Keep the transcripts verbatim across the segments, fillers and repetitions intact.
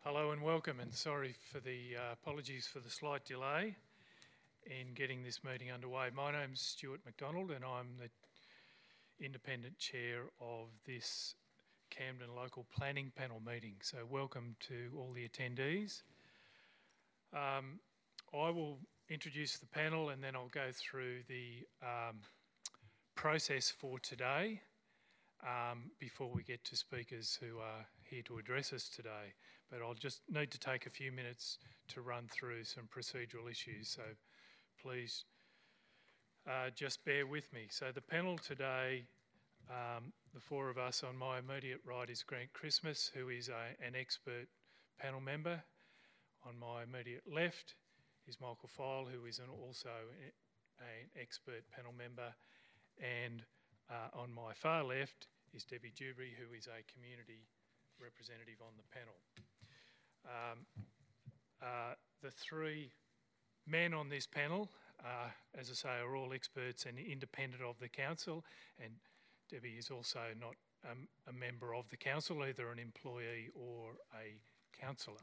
Hello and welcome, and sorry for the uh, apologies for the slight delay in getting this meeting underway. My name's Stuart McDonald and I'm the independent chair of this Camden Local Planning Panel meeting. So welcome to all the attendees. Um, I will introduce the panel and then I'll go through the um, process for today um, before we get to speakers who are here to address us today. But I'll just need to take a few minutes to run through some procedural issues, so please uh, just bear with me. So the panel today, um, the four of us, on my immediate right is Grant Christmas, who is a, an expert panel member. On my immediate left is Michael File, who is an also a, an expert panel member. And uh, on my far left is Debbie Dewberry, who is a community representative on the panel. Um, uh, the three men on this panel, uh, as I say, are all experts and independent of the council, and Debbie is also not um, a member of the council, either an employee or a councillor.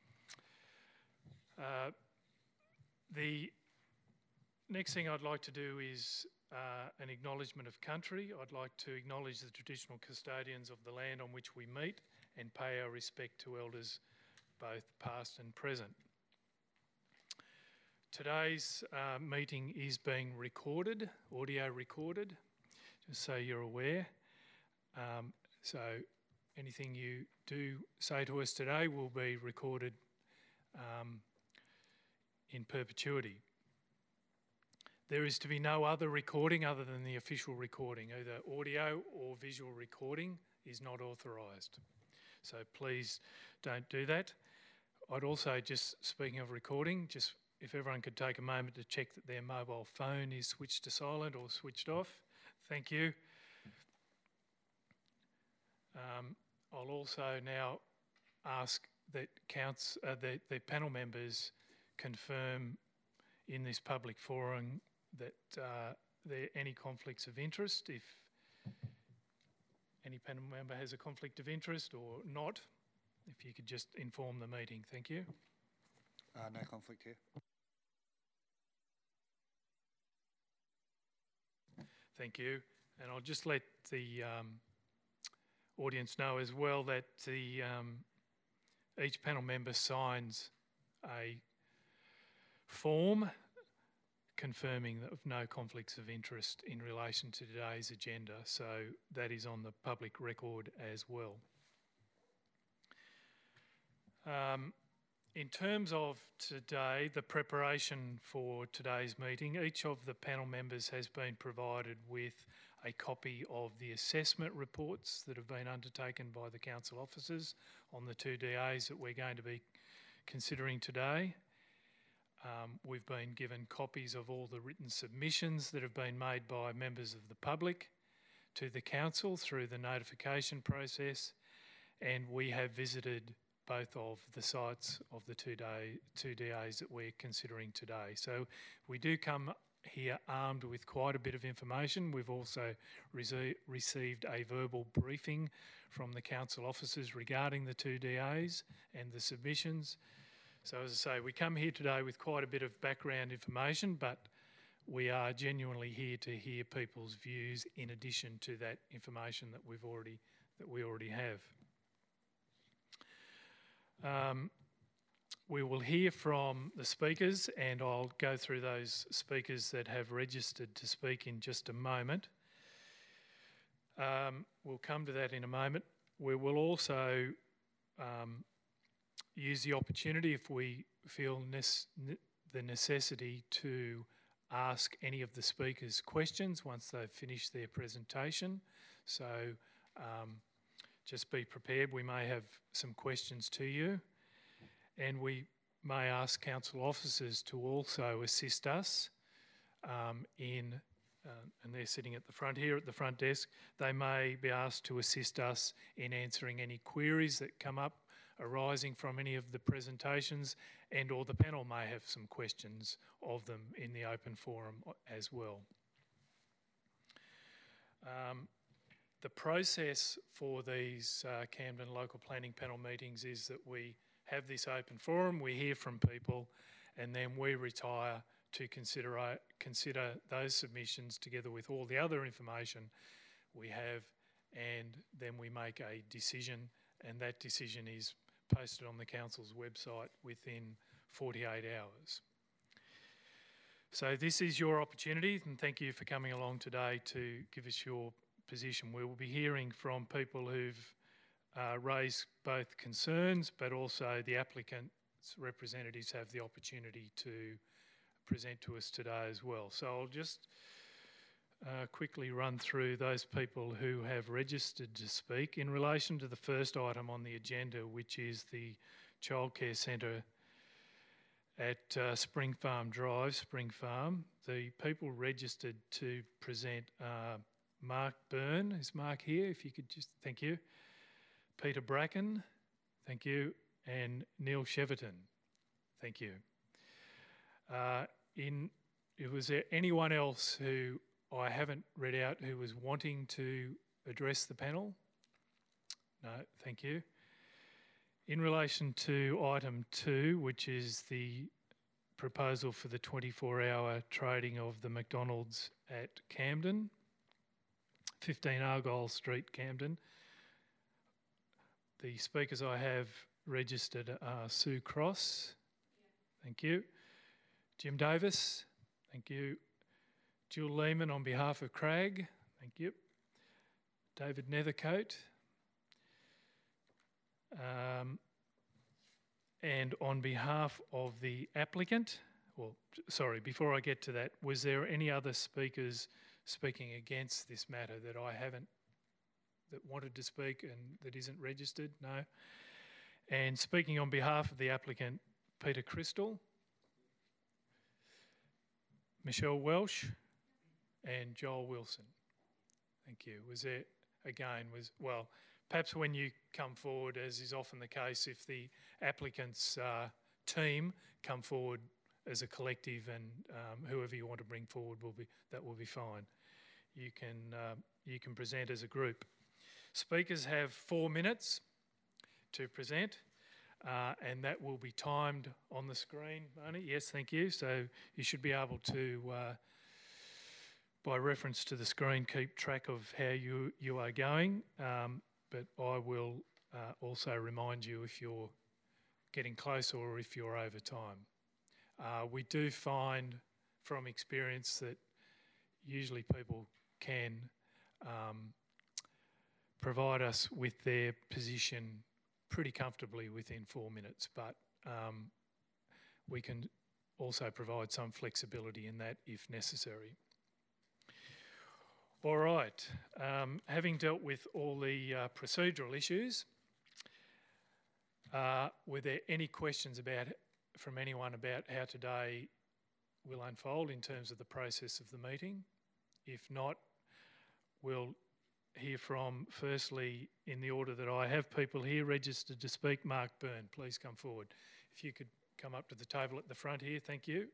Uh, the next thing I'd like to do is uh, an acknowledgement of country. I'd like to acknowledge the traditional custodians of the land on which we meet and pay our respect to elders both past and present. Today's uh, meeting is being recorded, audio recorded, just so you're aware. Um, so anything you do say to us today will be recorded um, in perpetuity. There is to be no other recording other than the official recording. Either audio or visual recording is not authorised. So please don't do that. I'd also, just speaking of recording, just if everyone could take a moment to check that their mobile phone is switched to silent or switched off. Thank you. Um, I'll also now ask that counts, uh, the, the panel members confirm in this public forum that uh, there are any conflicts of interest. If any panel member has a conflict of interest or not, if you could just inform the meeting. Thank you. Uh, no conflict here. Thank you. And I'll just let the um, audience know as well that the um, each panel member signs a form confirming of no conflicts of interest in relation to today's agenda. So that is on the public record as well. Um, in terms of today, the preparation for today's meeting, each of the panel members has been provided with a copy of the assessment reports that have been undertaken by the council officers on the two D As that we're going to be considering today. Um, we've been given copies of all the written submissions that have been made by members of the public to the council through the notification process, and we have visited both of the sites of the two day, two D As that we're considering today. So we do come here armed with quite a bit of information. We've also rece received a verbal briefing from the council officers regarding the two D As and the submissions. So as I say, we come here today with quite a bit of background information, but we are genuinely here to hear people's views in addition to that information that we've already that we already have. Um, we will hear from the speakers, and I'll go through those speakers that have registered to speak in just a moment. Um, we'll come to that in a moment. We will also um, use the opportunity, if we feel ne- the necessity, to ask any of the speakers questions once they've finished their presentation. So um, just be prepared. We may have some questions to you, and we may ask council officers to also assist us um, in, uh, and they're sitting at the front here at the front desk, they may be asked to assist us in answering any queries that come up arising from any of the presentations, and or the panel may have some questions of them in the open forum as well. Um, The process for these uh, Camden Local Planning Panel meetings is that we have this open forum, we hear from people, and then we retire to consider, consider those submissions together with all the other information we have, and then we make a decision, and that decision is posted on the council's website within forty-eight hours. So this is your opportunity, and thank you for coming along today to give us your position. We will be hearing from people who've uh, raised both concerns, but also the applicant's representatives have the opportunity to present to us today as well. So I'll just uh, quickly run through those people who have registered to speak in relation to the first item on the agenda, which is the childcare centre at uh, Spring Farm Drive, Spring Farm. The people registered to present are Mark Byrne. Is Mark here? If you could just, thank you. Peter Bracken, thank you. And Neil Cheverton, thank you. Uh, in, was there anyone else who I haven't read out who was wanting to address the panel? No, thank you. In relation to item two, which is the proposal for the twenty-four hour trading of the McDonald's at Camden, fifteen Argyle Street, Camden. The speakers I have registered are Sue Cross, thank you. Jim Davis, thank you. Jill Lehman on behalf of Crag, thank you. David Nethercote. Um, and on behalf of the applicant, well, sorry, before I get to that, was there any other speakers speaking against this matter that I haven't, that wanted to speak and that isn't registered? No. And speaking on behalf of the applicant, Peter Crystal, Michelle Welsh, and Joel Wilson. Thank you. Was there, again, was, well, perhaps when you come forward, as is often the case, if the applicant's uh, team come forward as a collective, and um, whoever you want to bring forward will be, that will be fine. You can, uh, you can present as a group. Speakers have four minutes to present, uh, and that will be timed on the screen, Barney. Yes, thank you. So you should be able to, uh, by reference to the screen, keep track of how you, you are going. Um, but I will uh, also remind you if you're getting close or if you're over time. Uh, we do find from experience that usually people can um, provide us with their position pretty comfortably within four minutes, but um, we can also provide some flexibility in that if necessary. All right, um, having dealt with all the uh, procedural issues, uh, were there any questions about, from anyone about how today will unfold in terms of the process of the meeting? If not, we'll hear from, firstly, in the order that I have people here registered to speak. Mark Byrne, please come forward. If you could come up to the table at the front here, thank you.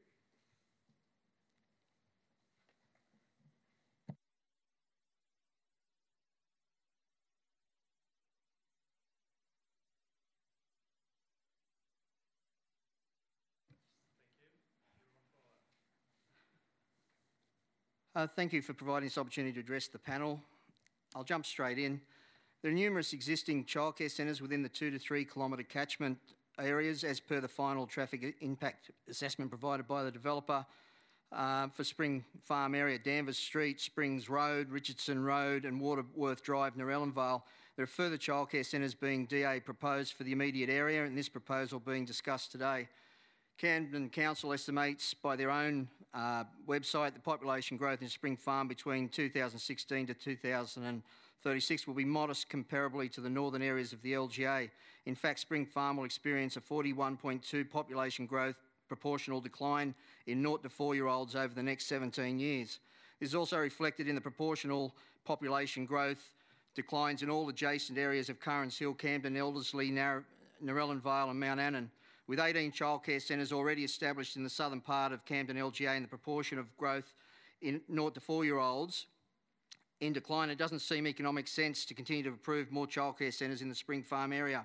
Uh, thank you for providing this opportunity to address the panel. I'll jump straight in. There are numerous existing childcare centres within the two to three kilometre catchment areas as per the final traffic impact assessment provided by the developer uh, for Spring Farm area, Danvers Street, Springs Road, Richardson Road and Waterworth Drive, Narellan Vale. There are further childcare centres being D A proposed for the immediate area, and this proposal being discussed today. Camden Council estimates by their own uh, website the population growth in Spring Farm between two thousand sixteen to two thousand thirty-six will be modest comparably to the northern areas of the L G A. In fact, Spring Farm will experience a forty-one point two population growth proportional decline in zero to four-year-olds over the next seventeen years. This is also reflected in the proportional population growth declines in all adjacent areas of Currans Hill, Camden, Elderslie, Nar Narellan Vale and Mount Annan. With eighteen childcare centres already established in the southern part of Camden L G A and the proportion of growth in zero to four-year-olds in decline, it doesn't seem economic sense to continue to approve more childcare centres in the Spring Farm area.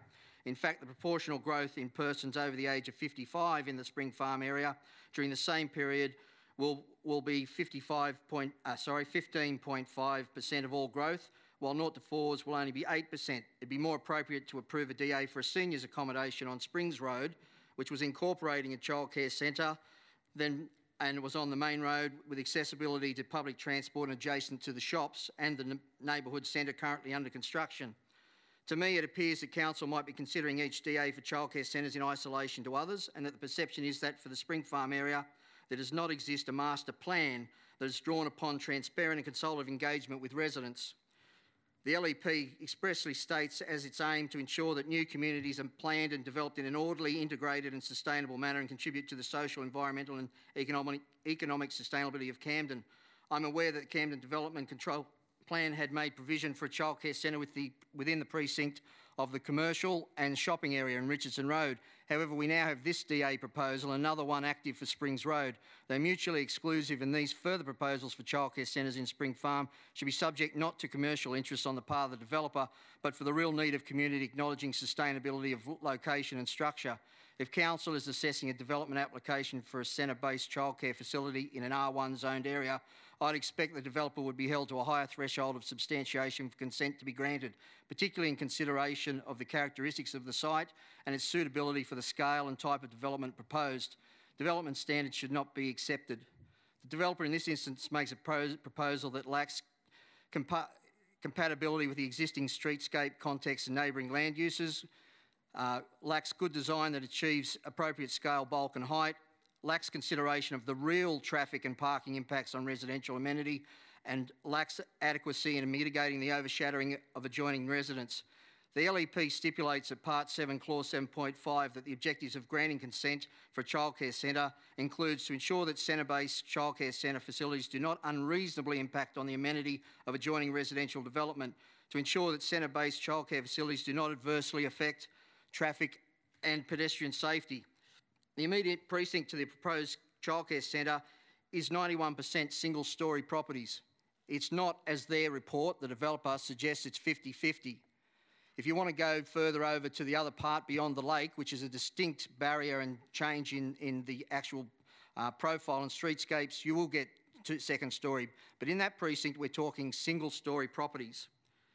In fact, the proportional growth in persons over the age of fifty-five in the Spring Farm area during the same period will, will be fifty-five point, uh, sorry, fifteen point five percent of all growth, while zero to fours will only be eight percent. It'd be more appropriate to approve a D A for a seniors accommodation on Springs Road, which was incorporating a childcare centre, then and was on the main road with accessibility to public transport and adjacent to the shops and the neighbourhood centre currently under construction. To me, it appears that Council might be considering each D A for childcare centres in isolation to others, and that the perception is that for the Spring Farm area, there does not exist a master plan that is drawn upon transparent and consultative engagement with residents. The L E P expressly states as its aim to ensure that new communities are planned and developed in an orderly, integrated and sustainable manner and contribute to the social, environmental and economic, economic sustainability of Camden. I'm aware that the Camden Development Control Plan had made provision for a childcare centre with the, within the precinct of the commercial and shopping area in Richardson Road. However, we now have this D A proposal and another one active for Springs Road. They're mutually exclusive, and these further proposals for childcare centres in Spring Farm should be subject not to commercial interests on the part of the developer, but for the real need of community acknowledging sustainability of location and structure. If Council is assessing a development application for a centre-based childcare facility in an R one zoned area, I'd expect the developer would be held to a higher threshold of substantiation for consent to be granted, particularly in consideration of the characteristics of the site and its suitability for the scale and type of development proposed. Development standards should not be accepted. The developer in this instance makes a proposal that lacks compa compatibility with the existing streetscape context and neighbouring land uses, uh, lacks good design that achieves appropriate scale, bulk and height, lacks consideration of the real traffic and parking impacts on residential amenity, and lacks adequacy in mitigating the overshadowing of adjoining residents. The L E P stipulates at Part seven, Clause seven point five that the objectives of granting consent for a childcare centre includes to ensure that centre-based childcare centre facilities do not unreasonably impact on the amenity of adjoining residential development, to ensure that centre-based childcare facilities do not adversely affect traffic and pedestrian safety. The immediate precinct to the proposed childcare centre is ninety-one percent single-storey properties. It's not, as their report, the developer suggests it's fifty fifty. If you want to go further over to the other part beyond the lake, which is a distinct barrier and change in, in the actual uh, profile and streetscapes, you will get to second storey. But in that precinct, we're talking single-storey properties.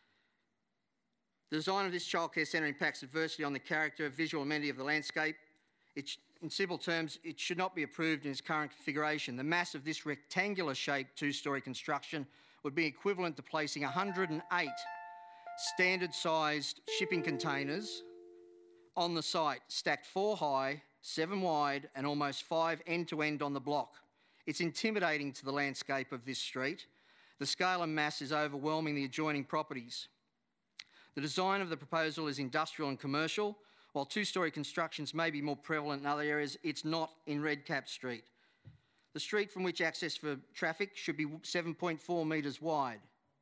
The design of this childcare centre impacts adversely on the character, visual amenity of the landscape. It's, in simple terms, it should not be approved in its current configuration. The mass of this rectangular-shaped two-storey construction would be equivalent to placing one hundred and eight standard-sized shipping containers on the site, stacked four high, seven wide, and almost five end-to-end on the block. It's intimidating to the landscape of this street. The scale and mass is overwhelming the adjoining properties. The design of the proposal is industrial and commercial. While two-storey constructions may be more prevalent in other areas, it's not in Redcap Street. The street from which access for traffic should be seven point four metres wide.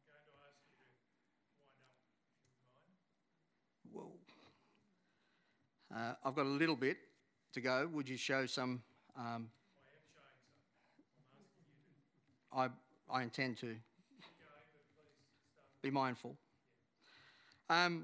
Well, uh, I've got a little bit to go. Would you show some? Um, I, I intend to. Be mindful. Um,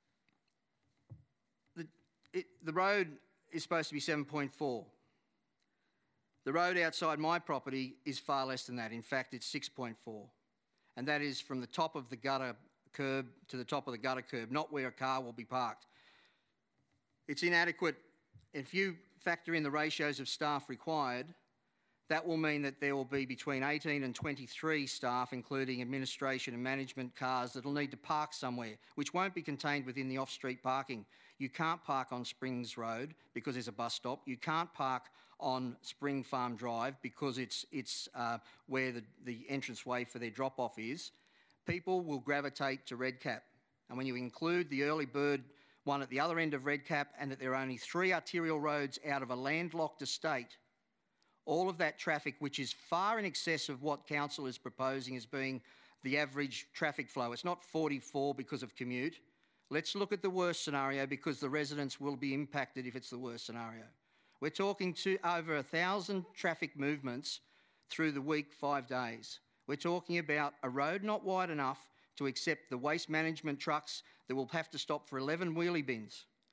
the, it, the road is supposed to be seven point four. The road outside my property is far less than that. In fact, it's six point four. And that is from the top of the gutter curb to the top of the gutter curb, not where a car will be parked. It's inadequate. If you factor in the ratios of staff required, that will mean that there will be between eighteen and twenty-three staff, including administration and management cars, that will need to park somewhere, which won't be contained within the off-street parking. You can't park on Springs Road because there's a bus stop. You can't park on Spring Farm Drive because it's, it's uh, where the, the entranceway for their drop-off is. People will gravitate to Redcap. And when you include the early bird one at the other end of Redcap and that there are only three arterial roads out of a landlocked estate, all of that traffic, which is far in excess of what Council is proposing as being the average traffic flow. It's not forty-four because of commute. Let's look at the worst scenario, because the residents will be impacted if it's the worst scenario. We're talking to over a thousand traffic movements through the week, five days. We're talking about a road not wide enough to accept the waste management trucks that will have to stop for eleven wheelie bins.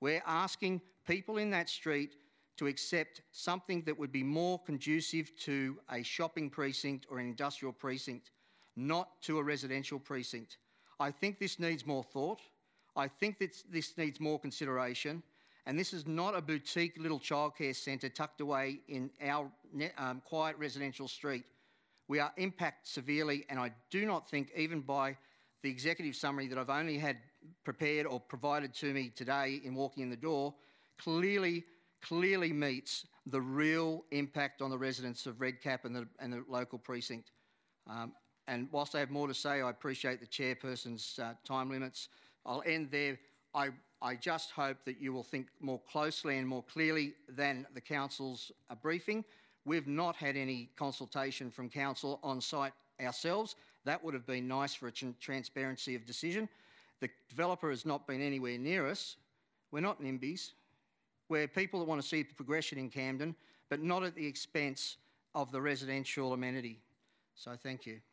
We're asking people in that street to accept something that would be more conducive to a shopping precinct or an industrial precinct, not to a residential precinct. I think this needs more thought. I think that this needs more consideration. And this is not a boutique little childcare centre tucked away in our um, quiet residential street. We are impacted severely, and I do not think, even by the executive summary that I've only had prepared or provided to me today in walking in the door, clearly, clearly meets the real impact on the residents of Redcap and the, and the local precinct. Um, and whilst I have more to say, I appreciate the chairperson's uh, time limits. I'll end there. I, I just hope that you will think more closely and more clearly than the council's uh, briefing. We've not had any consultation from council on site ourselves. That would have been nice for a transparency of decision. The developer has not been anywhere near us. We're not NIMBYs. We're people that want to see progression in Camden, but not at the expense of the residential amenity. So thank you.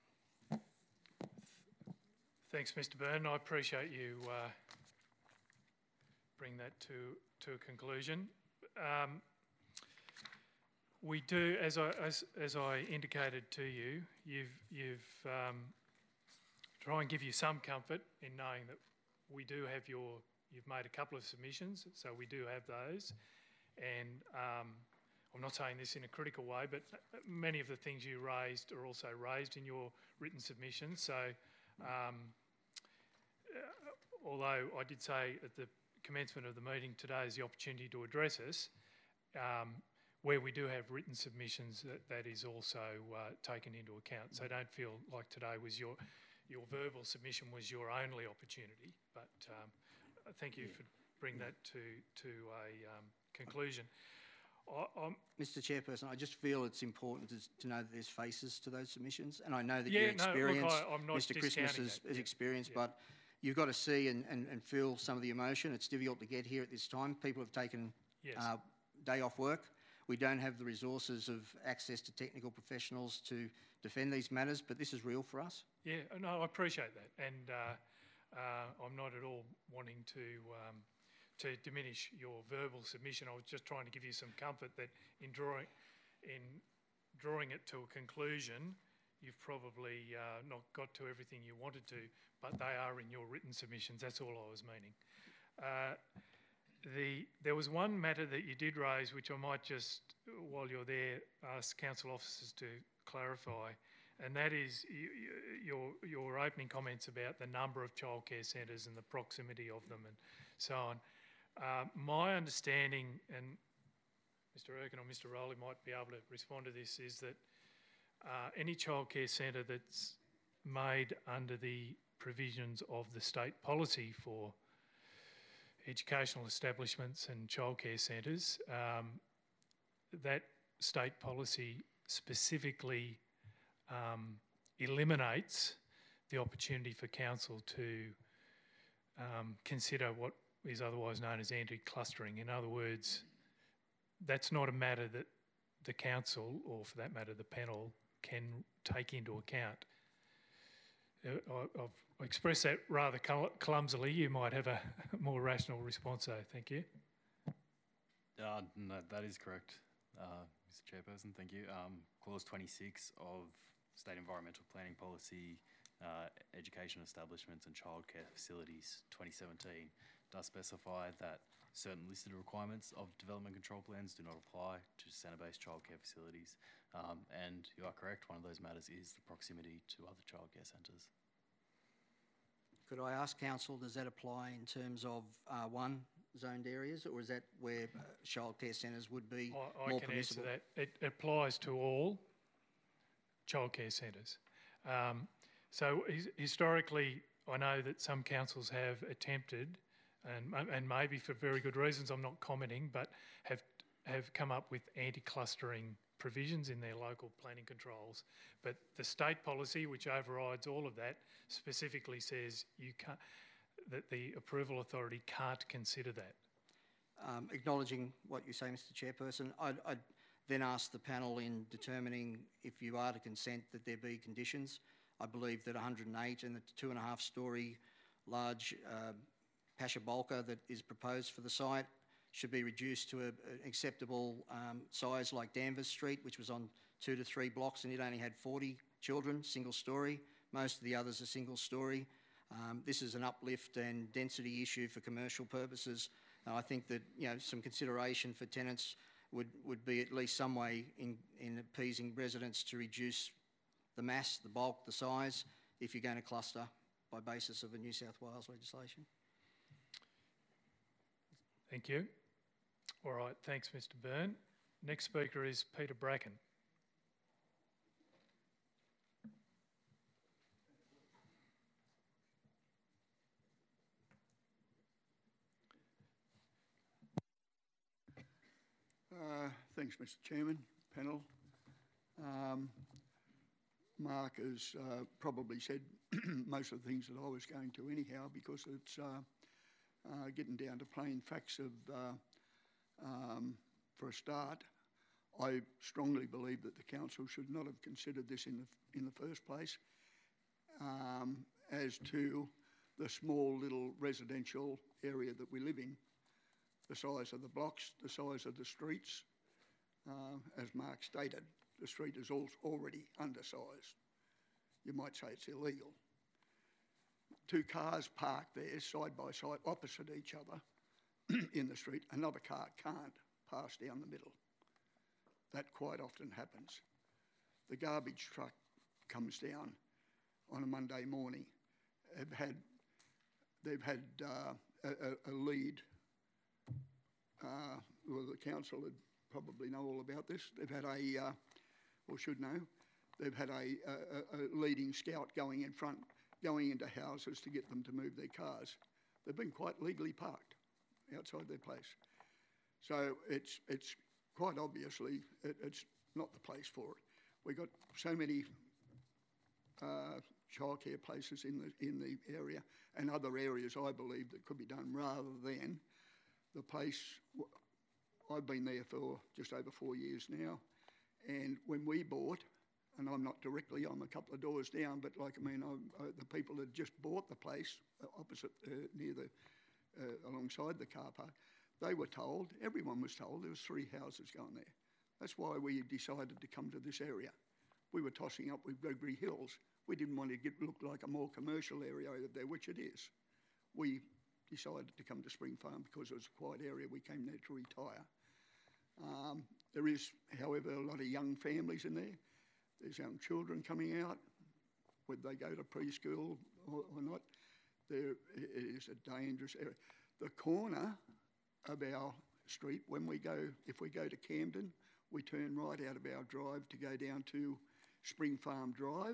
Thanks, Mr Byrne. I appreciate you uh, bring that to, to a conclusion. Um, we do, as I, as, as I indicated to you, you've, you've um, try and give you some comfort in knowing that we do have your, you've made a couple of submissions, so we do have those. And um, I'm not saying this in a critical way, but many of the things you raised are also raised in your written submissions. So um, uh, although I did say at the commencement of the meeting today is the opportunity to address us, um, where we do have written submissions, that, that is also uh, taken into account. So don't feel like today was your, your verbal submission was your only opportunity, but um, thank you yeah. for bringing that to, to a um, conclusion. I, Mister Chairperson, I just feel it's important to, to know that there's faces to those submissions, and I know that yeah, you're experienced. No, look, I, I'm not Mister Christmas is, is yeah. experienced, yeah. but you've got to see and, and, and feel some of the emotion. It's difficult to get here at this time. People have taken yes. uh, day off work. We don't have the resources of access to technical professionals to defend these matters, but this is real for us. Yeah, no, I appreciate that, and uh, uh, I'm not at all wanting to um, to diminish your verbal submission. I was just trying to give you some comfort that in drawing in drawing it to a conclusion, you've probably uh, not got to everything you wanted to, but they are in your written submissions. That's all I was meaning. Uh, The, there was one matter that you did raise, which I might just, while you're there, ask council officers to clarify, and that is you, you, your your opening comments about the number of childcare centres and the proximity of them and so on. Uh, my understanding, and Mister Erkin or Mister Rowley might be able to respond to this, is that uh, any childcare centre that's made under the provisions of the state policy for educational establishments and childcare centres, um, that state policy specifically um, eliminates the opportunity for council to um, consider what is otherwise known as anti-clustering. In other words, that's not a matter that the council, or for that matter the panel, can take into account. Uh, I, I've expressed that rather clumsily. You might have a more rational response, though. Thank you. Uh, no, that is correct, uh, Mister Chairperson. Thank you. Um, clause twenty-six of State Environmental Planning Policy, uh, Education Establishments and Childcare Facilities twenty seventeen does specify that certain listed requirements of development control plans do not apply to centre-based childcare facilities. Um, and you are correct, one of those matters is the proximity to other childcare centres. Could I ask council, does that apply in terms of R one zoned areas, or is that where uh, childcare centres would be I, I more can permissible? answer that. It applies to all childcare centres. Um, so his, historically, I know that some councils have attempted, and, and maybe for very good reasons, I'm not commenting, but have have come up with anti-clustering provisions in their local planning controls. But the state policy, which overrides all of that, specifically says you can't, that the approval authority can't consider that. Um, acknowledging what you say, Mister Chairperson, I'd, I'd then ask the panel in determining if you are to consent that there be conditions. I believe that one hundred and eight and the two and a half storey large uh, Pasha Bulka that is proposed for the site should be reduced to a, an acceptable um, size like Danvers Street, which was on two to three blocks and it only had forty children, single storey. Most of the others are single storey. Um, this is an uplift and density issue for commercial purposes. And I think that, you know, some consideration for tenants would, would be at least some way in, in appeasing residents to reduce the mass, the bulk, the size, if you're going to cluster by basis of the New South Wales legislation. Thank you. All right, thanks, Mister Byrne. Next speaker is Peter Bracken. Uh, thanks, Mister Chairman, panel. Um, Mark has uh, probably said most of the things that I was going to anyhow, because it's uh, uh, getting down to plain facts of, uh, um, for a start, I strongly believe that the council should not have considered this in the, in the first place. Um, as to the small little residential area that we live in, the size of the blocks, the size of the streets, uh, as Mark stated, the street is al already undersized. You might say it's illegal. Two cars parked there side by side opposite each other in the street, another car can't pass down the middle. That quite often happens. The garbage truck comes down on a Monday morning. They've had, they've had uh, a, a lead. Uh, well, the council would probably know all about this. They've had a, uh, or should know, they've had a, a, a leading scout going in front, going into houses to get them to move their cars. They've been quite legally parked outside their place. So it's, it's quite obviously, it, it's not the place for it. We've got so many uh, childcare places in the, in the area and other areas, I believe, that could be done rather than the place. I've been there for just over four years now, and when we bought, and I'm not directly, I'm a couple of doors down, but like, I mean, I, I, the people that just bought the place opposite, uh, near the, uh, alongside the car park, they were told, everyone was told, there was three houses going there. That's why we decided to come to this area. We were tossing up with Gregory Hills. We didn't want to get, look like a more commercial area over there, which it is. We decided to come to Spring Farm because it was a quiet area. We came there to retire. Um, there is, however, a lot of young families in there. There's young children coming out, whether they go to preschool or, or not. There, it is a dangerous area. The corner of our street, when we go, if we go to Camden, we turn right out of our drive to go down to Spring Farm Drive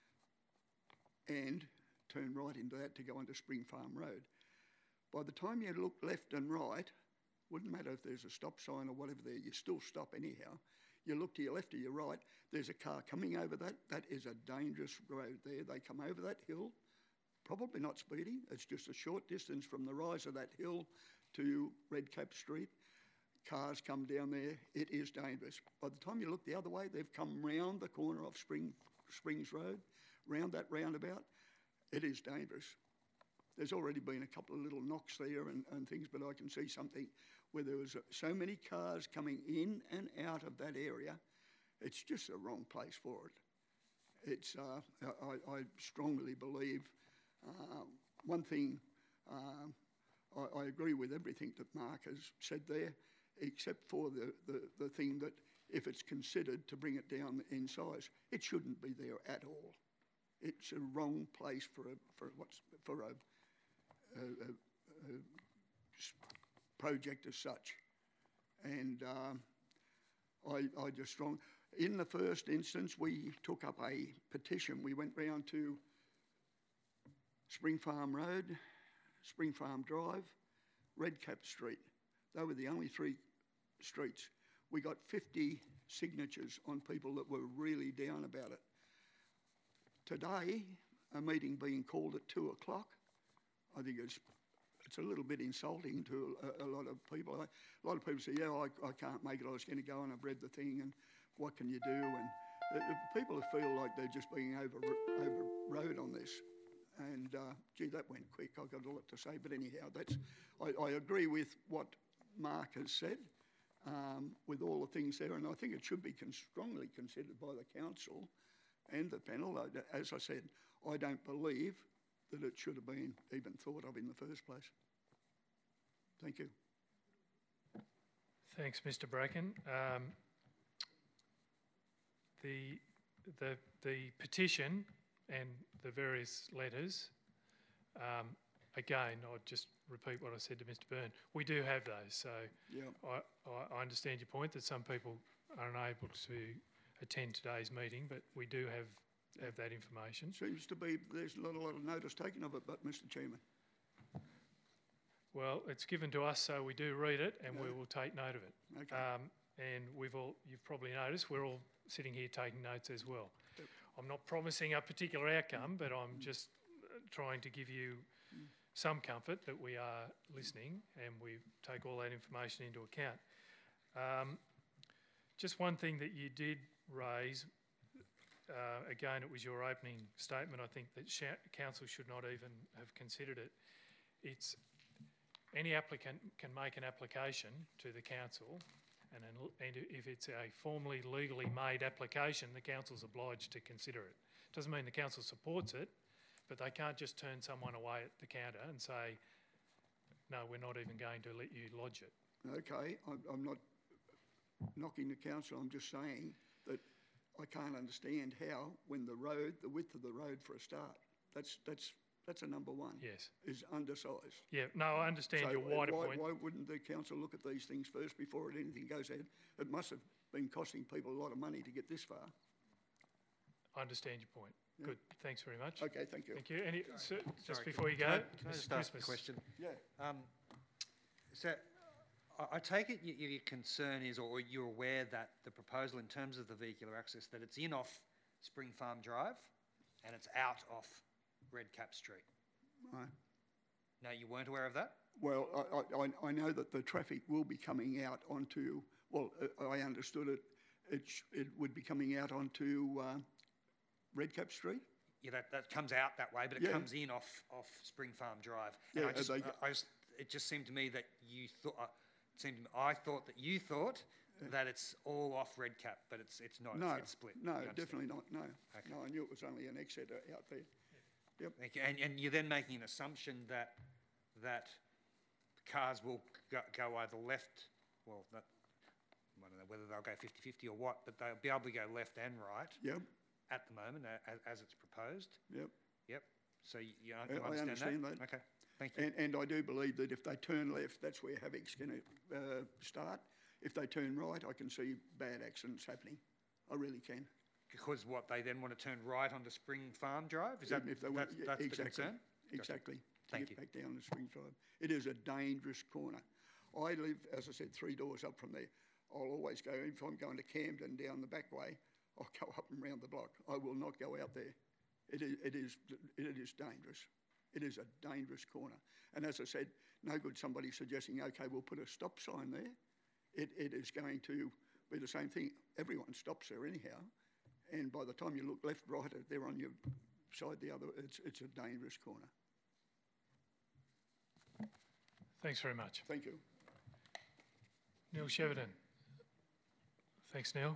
and turn right into that to go onto Spring Farm Road. By the time you look left and right, wouldn't matter if there's a stop sign or whatever there, you still stop anyhow. You look to your left or your right, there's a car coming over that. That is a dangerous road there. They come over that hill, probably not speeding. It's just a short distance from the rise of that hill to Redcap Street. Cars come down there. It is dangerous. By the time you look the other way, they've come round the corner of Spring, Springs Road, round that roundabout. It is dangerous. There's already been a couple of little knocks there and, and things, but I can see something where there was so many cars coming in and out of that area. It's just a wrong place for it. It's, uh, I, I strongly believe, uh, one thing, uh, I, I agree with everything that Mark has said there, except for the, the, the thing that if it's considered to bring it down in size, it shouldn't be there at all. It's a wrong place for a, for what's, for a, A, a, a project as such. And um, I, I just strong, in the first instance, we took up a petition. We went round to Spring Farm Road, Spring Farm Drive, Redcap Street. They were the only three streets. We got fifty signatures on people that were really down about it. Today, a meeting being called at two o'clock, I think it's, it's a little bit insulting to a, a lot of people. I, a lot of people say, yeah, I, I can't make it. I was going to go and I've read the thing and what can you do? And uh, people feel like they're just being over, overrode on this. and uh, gee, that went quick. I've got a lot to say, but anyhow, that's I, I agree with what Mark has said, um, with all the things there, and I think it should be con- strongly considered by the council and the panel. As I said, I don't believe that it should have been even thought of in the first place. Thank you. Thanks, Mister Bracken. Um, the, the, the petition and the various letters, um, again, I'll just repeat what I said to Mister Byrne. We do have those, so Yeah. I, I, I understand your point that some people are unable to attend today's meeting, but we do have, have that information. Seems to be there's not a lot of notice taken of it, but Mister Chairman. Well, it's given to us, so we do read it, and Yeah. we will take note of it. Okay. Um, and we've all, you've probably noticed, we're all sitting here taking notes as well. Yep. I'm not promising a particular outcome, but I'm just uh, trying to give you some comfort that we are listening and we take all that information into account. Um, just one thing that you did raise, uh, again, it was your opening statement, I think, that sh- council should not even have considered it. It's any applicant can make an application to the council, and, an, and if it's a formally legally made application, the council's obliged to consider it. Doesn't mean the council supports it, but they can't just turn someone away at the counter and say, no, we're not even going to let you lodge it. Okay, I'm, I'm not knocking the council. I'm just saying that I can't understand how, when the road, the width of the road for a start, that's that's that's a number one. Yes. Is undersized. Yeah. No, I understand So your wider why, point. why wouldn't the council look at these things first before anything goes ahead? It must have been costing people a lot of money to get this far. I understand your point. Yeah. Good. Thanks very much. Okay, thank you. Thank you. Any, so, just Sorry, before you go, can I, can I Mister just ask a Christmas. question? Yeah. Um, so, I, I take it y- your concern is, or you're aware that the proposal in terms of the vehicular access, that it's in off Spring Farm Drive and it's out off Red Cap Street. Right. No, you weren't aware of that? Well, I, I, I know that the traffic will be coming out onto, well, uh, I understood it, it, sh- it would be coming out onto uh, Red Cap Street. Yeah, that, that comes out that way, but it Yeah. comes in off, off Spring Farm Drive. And Yeah, I just, they- I, I just, it just seemed to me that you thought, uh, it seemed to me, I thought that you thought that it's all off Red Cap, but it's it's not. No, it's, it's split. no, You understand? definitely not, no. Okay. No, I knew it was only an exit out there. Yep. Thank you. And, and you're then making an assumption that that cars will go, go either left, well, that, I don't know whether they'll go fifty fifty or what, but they'll be able to go left and right Yep, at the moment as, as it's proposed. yep. Yep. So you, you I- un- I understand, understand that. Okay. Thank you. And, and I do believe that if they turn left, that's where Havoc's going to uh, start. If they turn right, I can see bad accidents happening. I really can. Because what, they then want to turn right onto Spring Farm Drive? Is that, Even if they want- that's, yeah, that's the exactly, concern? Exactly. To Thank get you. back down the Springs Drive. It is a dangerous corner. I live, as I said, three doors up from there. I'll always go, if I'm going to Camden down the back way, I'll go up and round the block. I will not go out there. It is, it is, it is dangerous. It is a dangerous corner. And as I said, no good somebody suggesting, okay, we'll put a stop sign there. It, it is going to be the same thing. Everyone stops there anyhow. And by the time you look left, right, they're on your side the other. It's, it's a dangerous corner. Thanks very much. Thank you. Neil Sheridan. Thanks, Neil.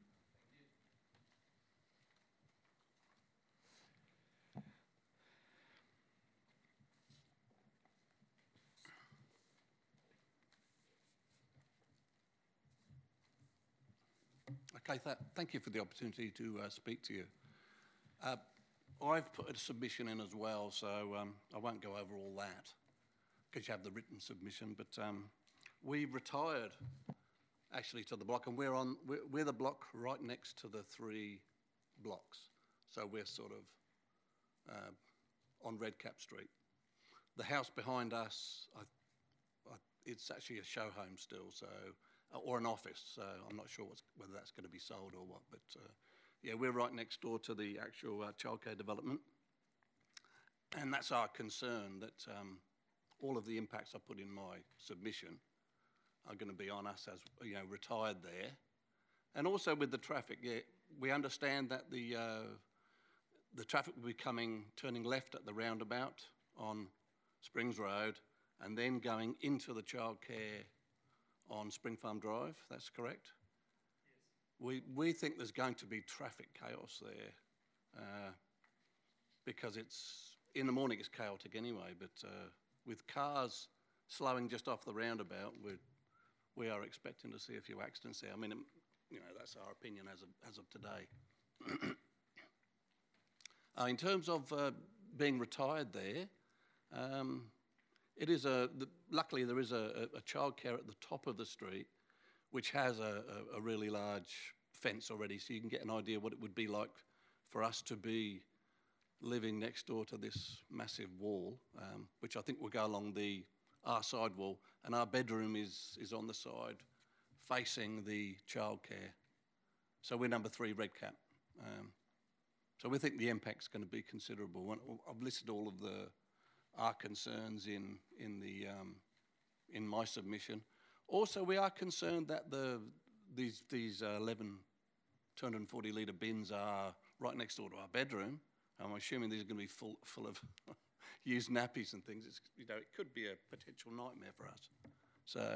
Okay, th- thank you for the opportunity to uh, speak to you. Uh, I've put a submission in as well, so um, I won't go over all that because you have the written submission, but um, we retired actually to the block, and we're on we're, we're the block right next to the three blocks, so we're sort of uh, on Red Cap Street. The house behind us, I, I, it's actually a show home still, so uh, or an office, so I'm not sure what's, whether that's going to be sold or what, but uh, yeah, we're right next door to the actual uh, childcare development, and that's our concern, that um, all of the impacts I put in my submission are going to be on us as, you know, retired there. And also with the traffic, yeah, we understand that the uh, the traffic will be coming, turning left at the roundabout on Springs Road, and then going into the childcare on Spring Farm Drive. That's correct? Yes. We, we think there's going to be traffic chaos there uh, because it's, in the morning it's chaotic anyway, but uh, with cars slowing just off the roundabout, we're, we are expecting to see a few accidents there. I mean, um, you know, that's our opinion as of, as of today. uh, in terms of uh, being retired there, um, it is a, the, luckily there is a, a, a childcare at the top of the street which has a, a, a really large fence already, so you can get an idea what it would be like for us to be living next door to this massive wall, um, which I think will go along the our side wall, and our bedroom is, is on the side facing the childcare. So we're number three red cap. Um, so we think the impact's going to be considerable. When, I've listed all of the our concerns in in the um, in my submission. Also, we are concerned that the these these uh, eleven two hundred forty litre bins are right next door to our bedroom. I'm assuming these are going to be full full of used nappies and things. It's, you know, it could be a potential nightmare for us. So,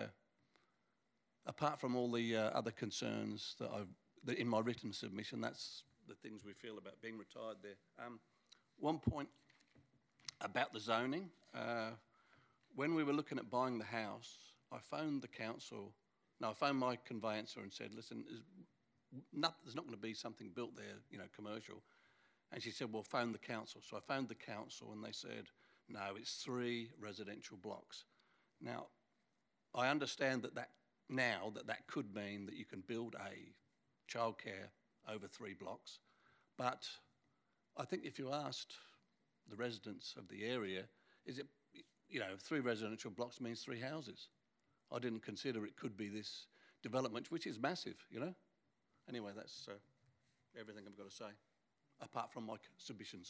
apart from all the uh, other concerns that I've that in my written submission, that's the things we feel about being retired there. Um, one point about the zoning. Uh, when we were looking at buying the house, I phoned the council. No, I phoned my conveyancer and said, "Listen, there's not, there's not going to be something built there, you know, commercial." And she said, "Well, phone the council." So I phoned the council and they said, "No, it's three residential blocks." Now, I understand that, that now that that could mean that you can build a childcare over three blocks. But I think if you asked the residents of the area, is it, you know, three residential blocks means three houses. I didn't consider it could be this development, which is massive, you know. Anyway, that's uh, everything I've got to say, apart from my submissions.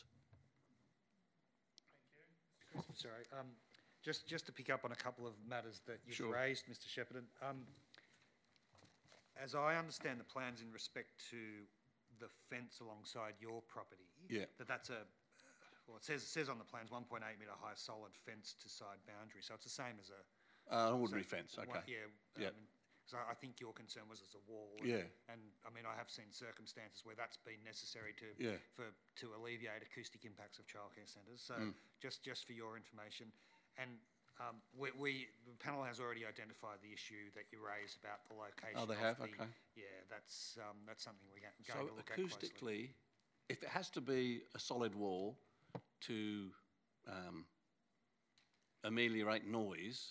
Thank you. Sorry, um, just, just to pick up on a couple of matters that you've Sure. raised, Mister Shepparton. Um, as I understand the plans in respect to the fence alongside your property, Yeah. that that's a, well, it says, it says on the plans one point eight metre high solid fence to side boundary, so it's the same as a... Uh, an ordinary so- fence, okay. one- Yeah. Yeah. Because I I think your concern was as a wall. and- Yeah. And, I mean, I have seen circumstances where that's been necessary to, Yeah. for, to alleviate acoustic impacts of childcare centres. So Mm. just, just for your information. And um, we, we, the panel has already identified the issue that you raised about the location. Oh, they of have? the- Okay. Yeah, that's, um, that's something we're going So to look at closely. acoustically, if it has to be a solid wall to um, ameliorate noise,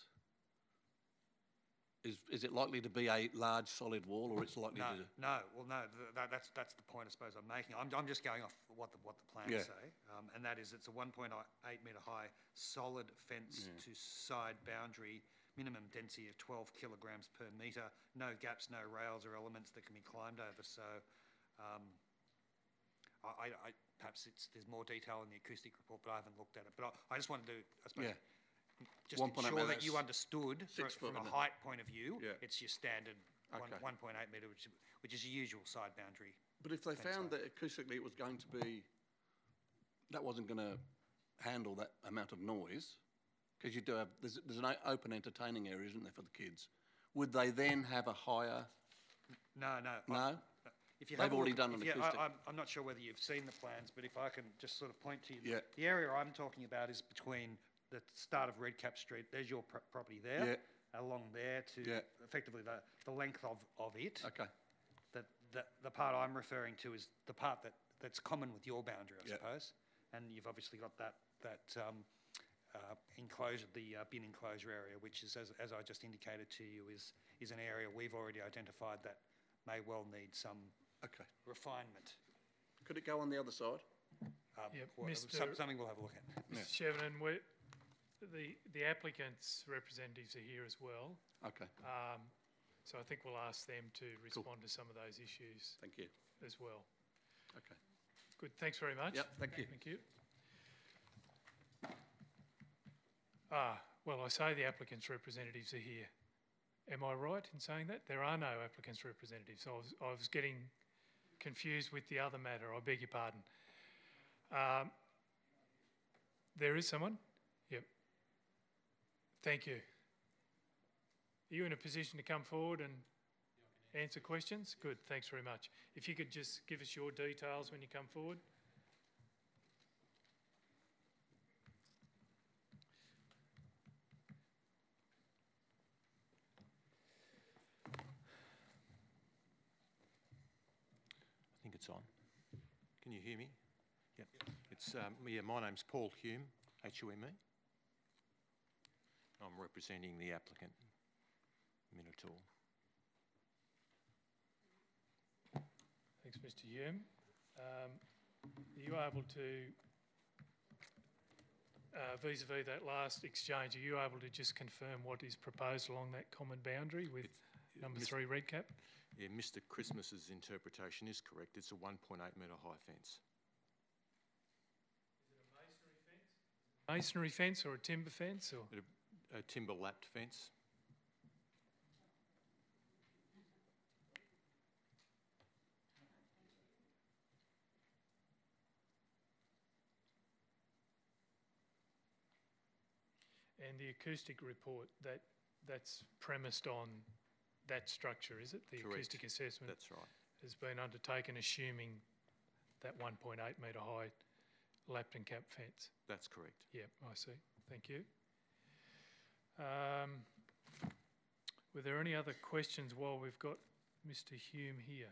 is is it likely to be a large solid wall, or it's likely No, to? no, well, no, th- that, that's, that's the point I suppose I'm making. I'm, I'm just going off what the, what the plans Yeah. say, um, and that is it's a one point eight metre high solid fence Yeah. to side boundary, minimum density of twelve kilograms per metre, no gaps, no rails or elements that can be climbed over. So, um, I, I, I, perhaps it's, there's more detail in the acoustic report, but I haven't looked at it. But I, I just wanted to, I suppose, Yeah. just one point eight ensure metre, that you that's understood fro- six foot, from a isn't it? height point of view, Yeah. it's your standard one, Okay. one point eight metre, which, which is your usual side boundary. But if they Fence found height. that acoustically it was going to be, that wasn't going to handle that amount of noise, because you do have, there's, there's an o- open entertaining area, isn't there, for the kids? Would they then have a higher, No, no. I- no? If you They've have a already look- done if an you- I- acoustic. I'm, I'm not sure whether you've seen the plans, but if I can just sort of point to you. Yeah. The area I'm talking about is between the start of Redcap Street, there's your pro- property there, along there to Yeah. effectively the, the length of, of it. Okay, The, the, the part I'm referring to is the part that, that's common with your boundary, I Yeah. suppose. And you've obviously got that, that um, uh, enclosure, the uh, bin enclosure area, which is, as, as I just indicated to you, is, is an area we've already identified that may well need some okay. refinement. Could it go on the other side? Um, Yep, well, Mister some- Something we'll have a look at. Mister Shevin, we the, the applicant's representatives are here as well. Okay, Um, so I think we'll ask them to respond to some of those issues thank you. as well. Okay. Good, thanks very much. Yep, thank you. Thank you. Ah, well, I say the applicant's representatives are here. Am I right in saying that? There are no applicant's representatives. I was, I was getting confused with the other matter. I beg your pardon. Um, there is someone? Yep. Thank you. Are you in a position to come forward and answer questions? Good, thanks very much. If you could just give us your details when you come forward. I think it's on. Can you hear me? Yep. It's, um, yeah, my name's Paul Hume, H U M E. I'm representing the applicant, Minotaur. Thanks, Mister Hume. Um, are you able to, uh, vis-a-vis that last exchange, are you able to just confirm what is proposed along that common boundary with It- number Mis- three red cap? Yeah, Mister Christmas's interpretation is correct. It's a one point eight metre high fence. Masonry fence or a timber fence or? A, a timber lapped fence. And the acoustic report, that that's premised on that structure, is it? The Correct. acoustic assessment That's right. has been undertaken assuming that one point eight metre high lapped and capped fence. That's correct. Yep, I see. Thank you. Um, were there any other questions while we've got Mister Hume here?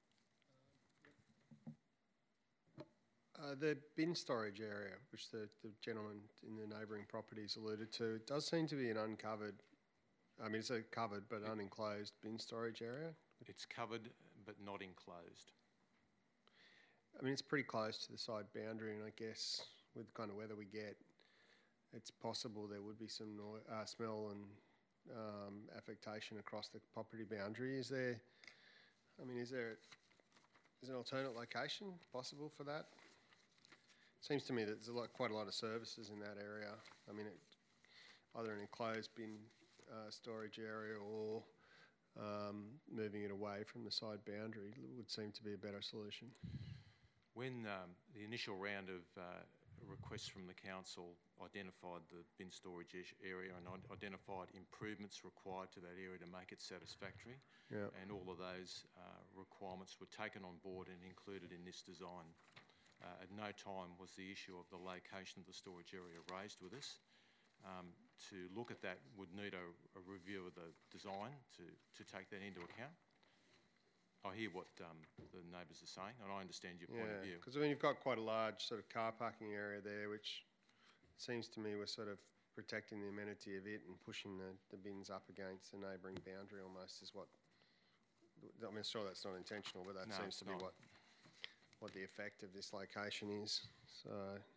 Uh, the bin storage area, which the, the gentleman in the neighbouring properties alluded to, does seem to be an uncovered, I mean, it's a covered but unenclosed bin storage area. It's covered but not enclosed. I mean, it's pretty close to the side boundary, and I guess with the kind of weather we get, it's possible there would be some noi- uh, smell and um, affectation across the property boundary. Is there, I mean, is there is an alternate location possible for that? Seems to me that there's a lot, quite a lot of services in that area. I mean, it, either an enclosed bin uh, storage area or um, moving it away from the side boundary would seem to be a better solution. When um, the initial round of uh, requests from the council identified the bin storage ish area and i- identified improvements required to that area to make it satisfactory, Yeah. and all of those uh, requirements were taken on board and included in this design. Uh, at no time was the issue of the location of the storage area raised with us. Um, to look at that would need a, a review of the design to, to take that into account. I hear what um, the neighbours are saying, and I understand your point of view. Because I mean, you've got quite a large sort of car parking area there, which seems to me we're sort of protecting the amenity of it and pushing the, the bins up against the neighbouring boundary almost is what, I mean, sure that's not intentional, but that No, seems it's to be not. what what the effect of this location is. So,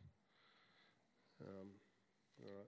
um, all right.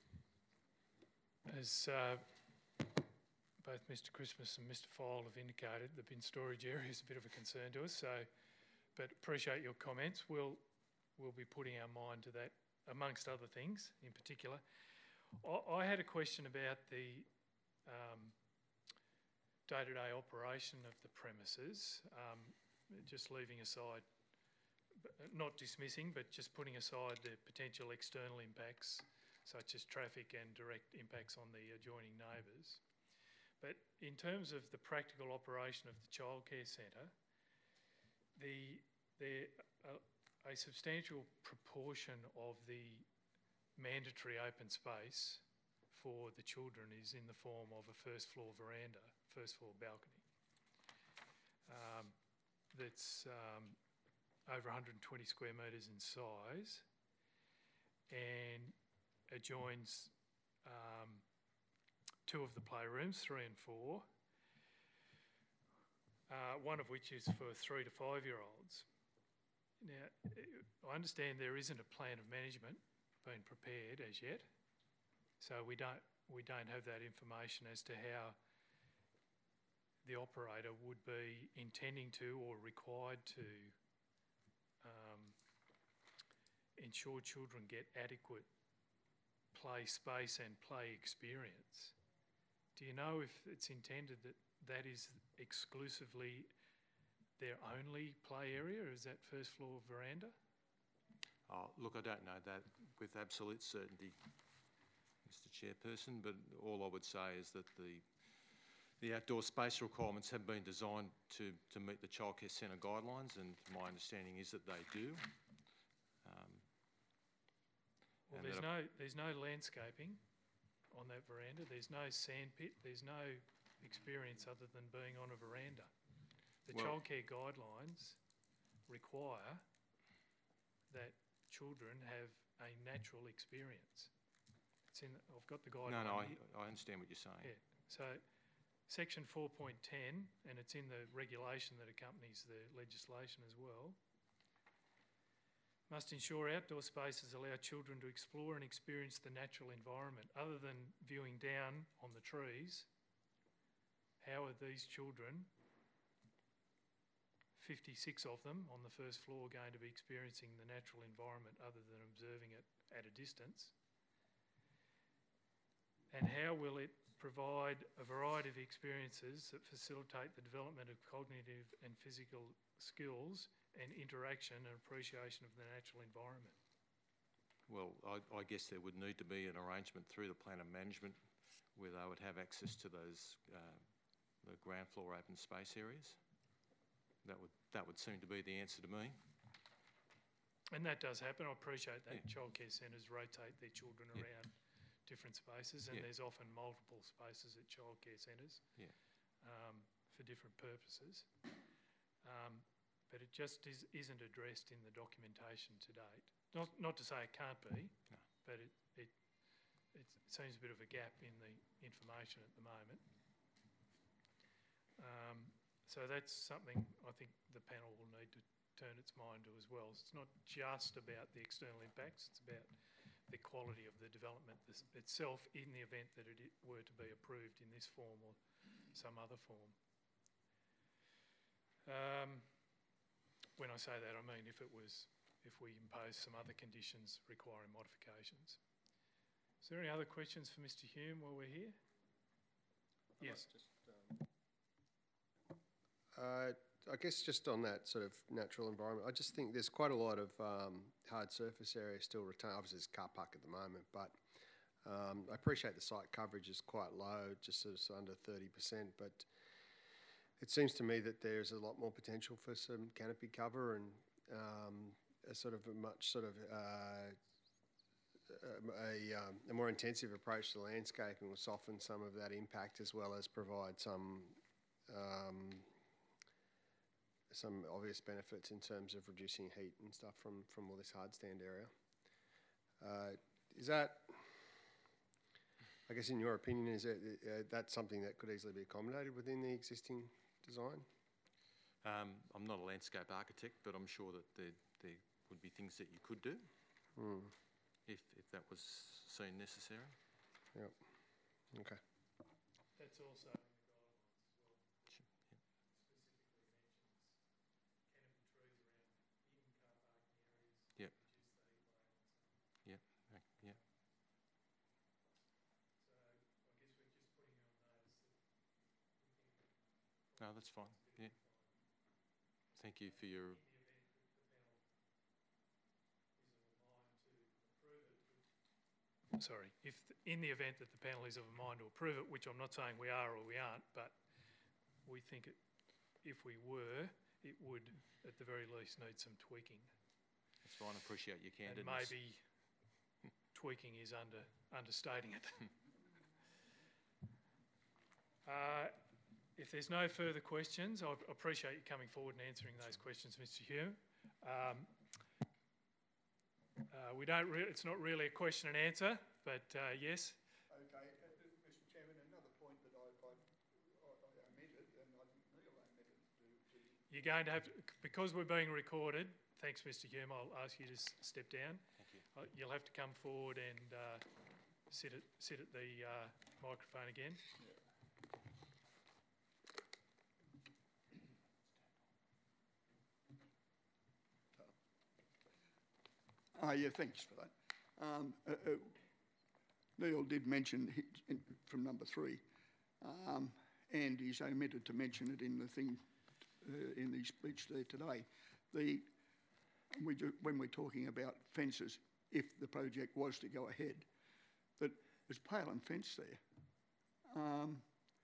As uh, both Mister Christmas and Mister File have indicated, the bin storage area is a bit of a concern to us, so, but appreciate your comments. We'll, we'll be putting our mind to that, amongst other things in particular. I, I had a question about the um, day-to-day operation of the premises, um, just leaving aside, b- not dismissing, but just putting aside the potential external impacts such as traffic and direct impacts on the adjoining neighbours. But in terms of the practical operation of the childcare centre, the, the, uh, a substantial proportion of the mandatory open space for the children is in the form of a first floor veranda, first floor balcony. Um, that's um, over one hundred twenty square metres in size and adjoins um, two of the playrooms, three and four, uh, one of which is for three to five-year-olds. Now, I understand there isn't a plan of management being prepared as yet, so we don't we don't have that information as to how the operator would be intending to or required to um, ensure children get adequate play space and play experience. Do you know if it's intended that that is exclusively their only play area, or is that first floor veranda? Oh, look, I don't know that with absolute certainty, Mister Chairperson, but all I would say is that the the outdoor space requirements have been designed to, to meet the childcare centre guidelines, and my understanding is that they do. Um, Well, and there's that no, there's no landscaping on that veranda. There's no sand pit. There's no experience other than being on a veranda. The Well- childcare guidelines require that children have a natural experience. It's in, I've got the No, guideline no, I, here. I understand what you're saying. Yeah, so section four point ten, and it's in the regulation that accompanies the legislation as well, must ensure outdoor spaces allow children to explore and experience the natural environment. Other than viewing down on the trees, how are these children, fifty-six of them on the first floor, going to be experiencing the natural environment other than observing it at a distance? And how will it provide a variety of experiences that facilitate the development of cognitive and physical skills and interaction and appreciation of the natural environment? Well, I, I guess there would need to be an arrangement through the plan of management where they would have access to those uh, the ground floor open space areas. That would that would seem to be the answer to me. And that does happen. I appreciate that. Yeah. Childcare centres rotate their children Yeah. around different spaces, and Yeah. there's often multiple spaces at childcare centres Yeah. um, for different purposes. Um, but it just is, isn't addressed in the documentation to date. Not, not to say it can't be, No. but it, it, it seems a bit of a gap in the information at the moment. Um, so that's something I think the panel will need to turn its mind to as well. It's not just about the external impacts, it's about the quality of the development this, itself in the event that it i- were to be approved in this form or some other form. Um, when I say that, I mean if it was, if we impose some other conditions requiring modifications. Is there any other questions for Mister Hume while we're here? Yes. Just, um, uh, I guess just on that sort of natural environment, I just think there's quite a lot of um, hard surface area still retained. Obviously, there's car park at the moment, but um, I appreciate the site coverage is quite low, just sort of under thirty percent. But it seems to me that there's a lot more potential for some canopy cover and um, a sort of a much sort of uh, a, um, a more intensive approach to landscaping will soften some of that impact, as well as provide some um, some obvious benefits in terms of reducing heat and stuff from, from all this hard stand area. Uh, is that, I guess in your opinion, is it, uh, that something that could easily be accommodated within the existing design? Um, I'm not a landscape architect, but I'm sure that there, there would be things that you could do Mm. if, if that was seen necessary. Yep. Okay. That's also in the guidelines as well. Sure, yeah. Specifically mentions canopy trees around hidden car parking areas. Yep. Reduce the heat load and so on. Yeah, uh, yeah. So I guess we're just putting you on notice that we think No, that's fine. Yeah. Thank you for your. Sorry, if th- in the event that the panel is of a mind to approve it, which I'm not saying we are or we aren't, but we think it, if we were, it would at the very least need some tweaking. That's fine. I appreciate your And candidness. maybe tweaking is under understating it. uh, if there's no further questions, I appreciate you coming forward and answering those questions, Mister Hume. Um, uh, we don't. Re- it's not really a question and answer, but uh, yes. Okay, uh, Mister Chairman, another point that I, I, I I omitted, and I think Neil omitted to, to You're going to have to, because we're being recorded. Thanks, Mister Hume. I'll ask you to s- step down. Thank you. Uh, you'll have to come forward and uh, sit at sit at the uh, microphone again. Ah, yeah, thanks for that. Um, uh, uh, Neil did mention hi- in, from number three, um, and he's omitted to mention it in the thing, uh, in the speech there today. The we do, when we're talking about fences, if the project was to go ahead, that there's pale and fence there. Um,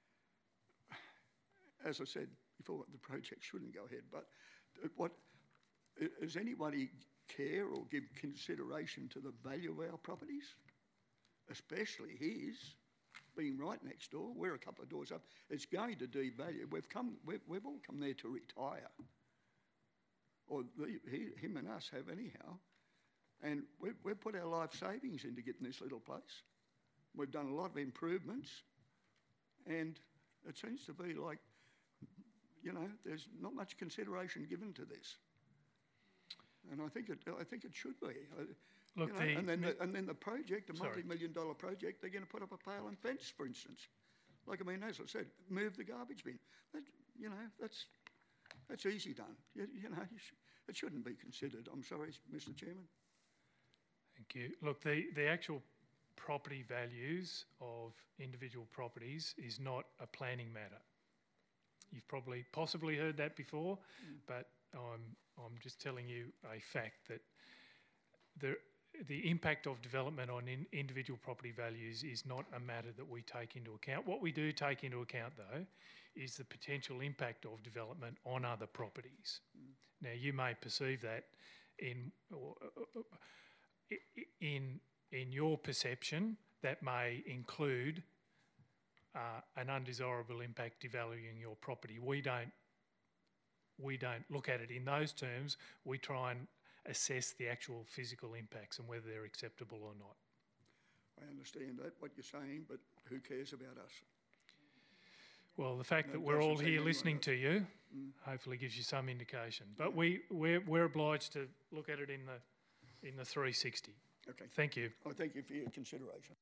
as I said before, the project shouldn't go ahead, but what, does anybody care or give consideration to the value of our properties? Especially his, being right next door. We're a couple of doors up. It's going to devalue. We've come, we've, we've all come there to retire. Or the, he, him and us have anyhow. And we've, we've put our life savings into getting this little place. We've done a lot of improvements. And it seems to be like, you know, there's not much consideration given to this. And I think it, I think it should be. Look, you know, the, and, then the, and then the project, the Sorry. multi-million dollar project, they're going to put up a pale and fence, for instance. Like, I mean, as I said, move the garbage bin. That, you know, that's that's easy done. You, you know, you sh it shouldn't be considered. I'm sorry, Mister Chairman. Thank you. Look, the, the actual property values of individual properties is not a planning matter. You've probably possibly heard that before, mm. but I'm, I'm just telling you a fact that the, the impact of development on in individual property values is not a matter that we take into account. What we do take into account, though, is the potential impact of development on other properties. Mm. Now, you may perceive that in, or, uh, in, in your perception, that may include uh, an undesirable impact devaluing your property. We don't, we don't look at it in those terms. We try and assess the actual physical impacts and whether they're acceptable or not. I understand that, what you're saying, but who cares about us? Well, the fact No, that we're all doesn't here seem listening anyone to you Mm. hopefully gives you some indication. But Yeah. we, we're, we're obliged to look at it in the, in the three sixty. Okay. Thank you. I thank you for your consideration.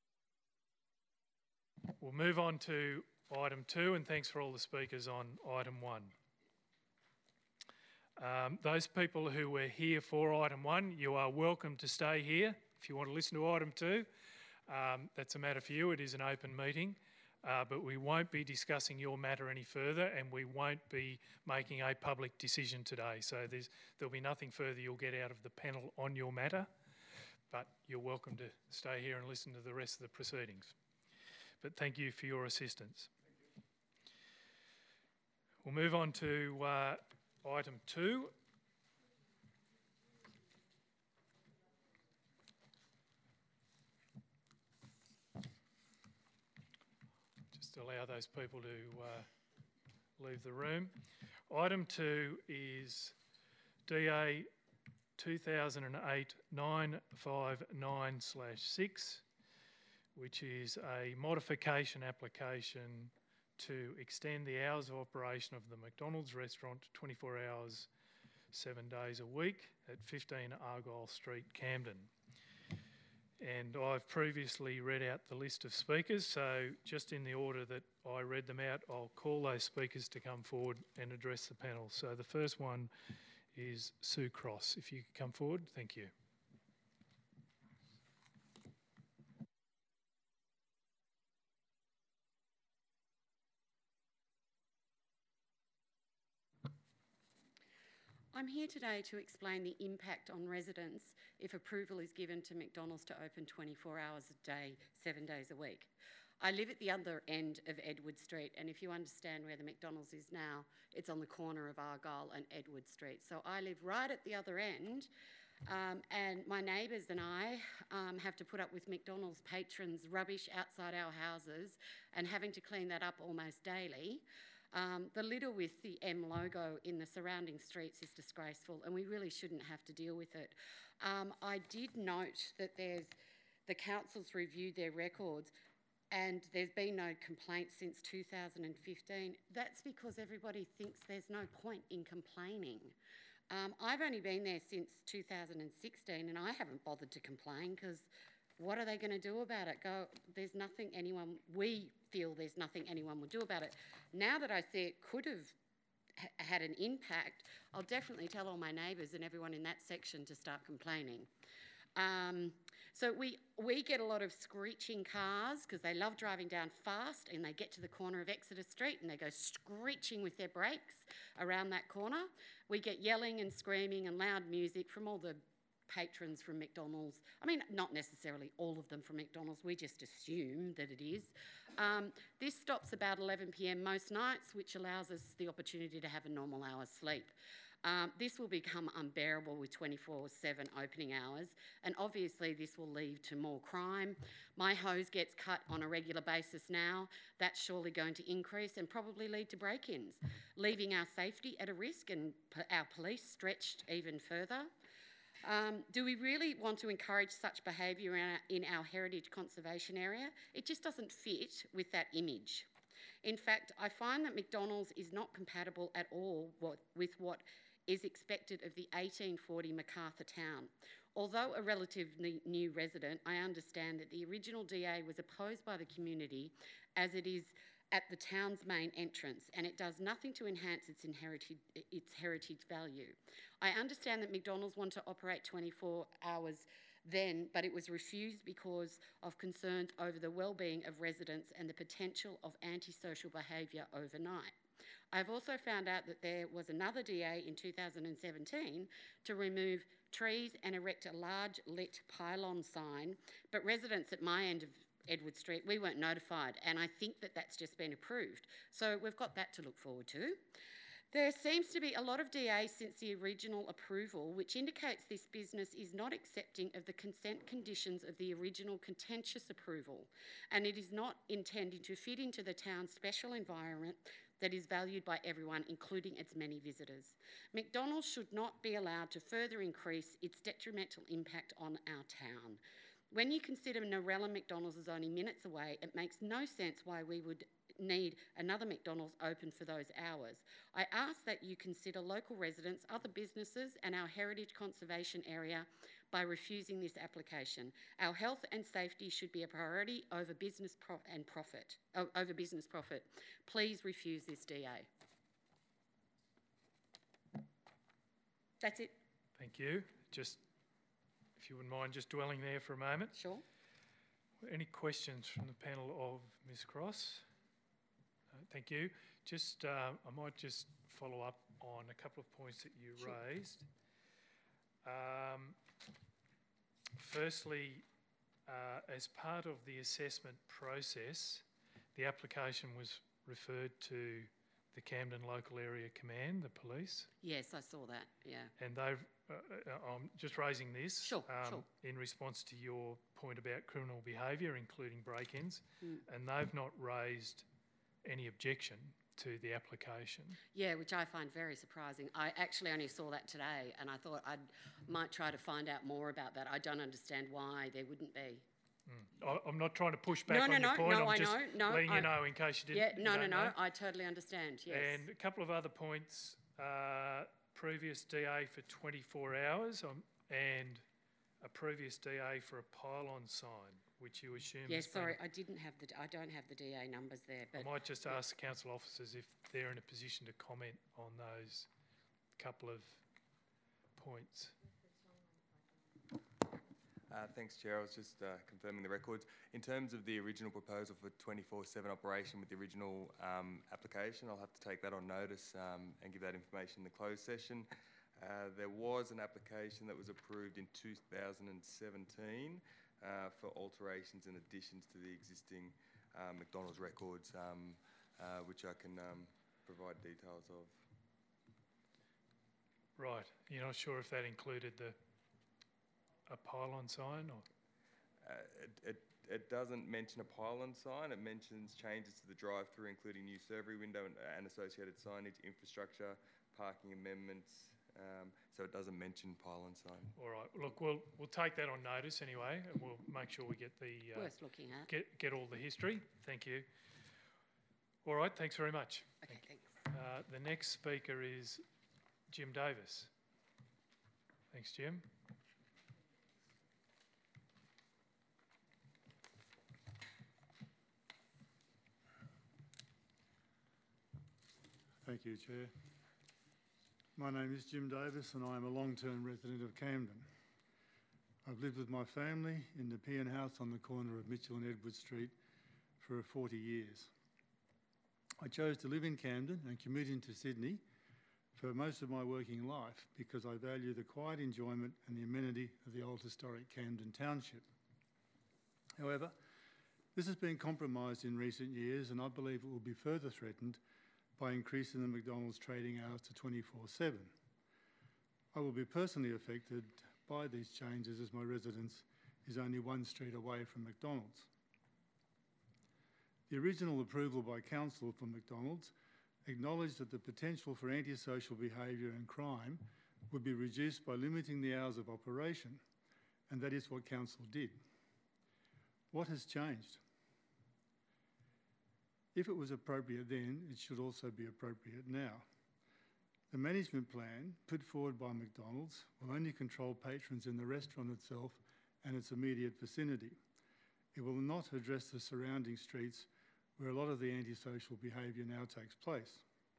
We'll move on to item two, and thanks for all the speakers on item one. Um, those people who were here for item one, you are welcome to stay here. If you want to listen to item two, um, that's a matter for you. It is an open meeting, uh, but we won't be discussing your matter any further, and we won't be making a public decision today. So there's, there'll be nothing further you'll get out of the panel on your matter, but you're welcome to stay here and listen to the rest of the proceedings. But thank you for your assistance. We'll move on to uh, item two. Just allow those people to uh, leave the room. Item two is D A two thousand eight nine five nine slash six, which is a modification application to extend the hours of operation of the McDonald's restaurant to twenty-four hours, seven days a week at fifteen Argyle Street, Camden. And I've previously read out the list of speakers, so just in the order that I read them out, I'll call those speakers to come forward and address the panel. So the first one is Sue Cross. If you could come forward, thank you. I'm here today to explain the impact on residents if approval is given to McDonald's to open twenty-four hours a day, seven days a week. I live at the other end of Edward Street, and if you understand where the McDonald's is now, it's on the corner of Argyle and Edward Street. So I live right at the other end, um, and my neighbours and I um, have to put up with McDonald's patrons' rubbish outside our houses and having to clean that up almost daily. Um, the litter with the M logo in the surrounding streets is disgraceful, and we really shouldn't have to deal with it. Um, I did note that there's the council's reviewed their records, and there's been no complaints since two thousand fifteen. That's because everybody thinks there's no point in complaining. Um, I've only been there since two thousand sixteen, and I haven't bothered to complain because what are they going to do about it? Go, there's nothing anyone, we feel there's nothing anyone would do about it. Now that I see it could have ha had an impact, I'll definitely tell all my neighbours and everyone in that section to start complaining. Um, So we, we get a lot of screeching cars because they love driving down fast, and they get to the corner of Exeter Street and they go screeching with their brakes around that corner. We get yelling and screaming and loud music from all the patrons from McDonald's. I mean, not necessarily all of them from McDonald's, we just assume that it is. Um, this stops about eleven p m most nights, which allows us the opportunity to have a normal hour's sleep. Um, this will become unbearable with twenty-four seven opening hours, and obviously this will lead to more crime. My hose gets cut on a regular basis now. That's surely going to increase and probably lead to break-ins, leaving our safety at a risk and p- our police stretched even further. Um, do we really want to encourage such behaviour in our, in our heritage conservation area? It just doesn't fit with that image. In fact, I find that McDonald's is not compatible at all what, with what is expected of the eighteen forty Macarthur town. Although a relatively new resident, I understand that the original D A was opposed by the community as it is at the town's main entrance, and it does nothing to enhance its, inherited, its heritage value. I understand that McDonald's want to operate twenty-four hours then, but it was refused because of concerns over the well-being of residents and the potential of antisocial behaviour overnight. I've also found out that there was another D A in two thousand seventeen to remove trees and erect a large lit pylon sign, but residents at my end of Edward Street, we weren't notified, and I think that that's just been approved. So we've got that to look forward to. There seems to be a lot of D As since the original approval, which indicates this business is not accepting of the consent conditions of the original contentious approval, and it is not intending to fit into the town's special environment that is valued by everyone, including its many visitors. McDonald's should not be allowed to further increase its detrimental impact on our town. When you consider Narella McDonald's is only minutes away, it makes no sense why we would need another McDonald's open for those hours. I ask that you consider local residents, other businesses and our heritage conservation area by refusing this application. Our health and safety should be a priority over business pro- and profit. Oh, over business profit. Please refuse this D A. That's it. Thank you. Just, if you wouldn't mind just dwelling there for a moment. Sure. Any questions from the panel of Miz Cross? Uh, thank you. Just, uh, I might just follow up on a couple of points that you Sure. raised. Um, firstly, uh, as part of the assessment process, the application was referred to the Camden Local Area Command, the police, Yes, I saw that, yeah. and they've, uh, uh, I'm just raising this Sure, um, sure. in response to your point about criminal behaviour, including break-ins, Mm. and they've not raised any objection to the application. Yeah, which I find very surprising. I actually only saw that today, and I thought I might try to find out more about that. I don't understand why there wouldn't be. Mm. I, I'm not trying to push back No, on no, your no, point. no, I'm I just know, no, letting I- you know in case you Yeah, didn't. no, you no, don't no, know. I totally understand, yes. And a couple of other points. Uh, previous D A for twenty-four hours um, and a previous D A for a pylon sign, which you assume Yeah, has been- sorry, I didn't have the, I don't have the D A numbers there, I but might just ask the council officers if they're in a position to comment on those couple of points. Uh, thanks, Chair. I was just uh, confirming the records. In terms of the original proposal for twenty-four seven operation with the original um, application, I'll have to take that on notice um, and give that information in the closed session. Uh, there was an application that was approved in two thousand seventeen uh, for alterations and additions to the existing uh, McDonald's records, um, uh, which I can um, provide details of. Right. You're not sure if that included the a pylon sign or? Uh, it, it, it doesn't mention a pylon sign. It mentions changes to the drive-through, including new survey window and, and associated signage, infrastructure, parking amendments. Um, so it doesn't mention pylon sign. All right. Look, we'll we'll take that on notice anyway, and we'll make sure we get the uh, worth looking at. get get all the history. Thank you. All right. Thanks very much. Okay, thanks. Uh, the next speaker is Jim Davis. Thanks, Jim. Thank you, Chair. My name is Jim Davis and I am a long-term resident of Camden. I've lived with my family in the Peon House on the corner of Mitchell and Edward Street for forty years. I chose to live in Camden and commute into Sydney for most of my working life because I value the quiet enjoyment and the amenity of the old historic Camden Township. However, this has been compromised in recent years, and I believe it will be further threatened by increasing the McDonald's trading hours to twenty-four seven. I will be personally affected by these changes as my residence is only one street away from McDonald's. The original approval by Council for McDonald's acknowledged that the potential for antisocial behaviour and crime would be reduced by limiting the hours of operation, and that is what Council did. What has changed? If it was appropriate then, it should also be appropriate now. The management plan put forward by McDonald's will only control patrons in the restaurant itself and its immediate vicinity. It will not address the surrounding streets where a lot of the antisocial behaviour now takes place.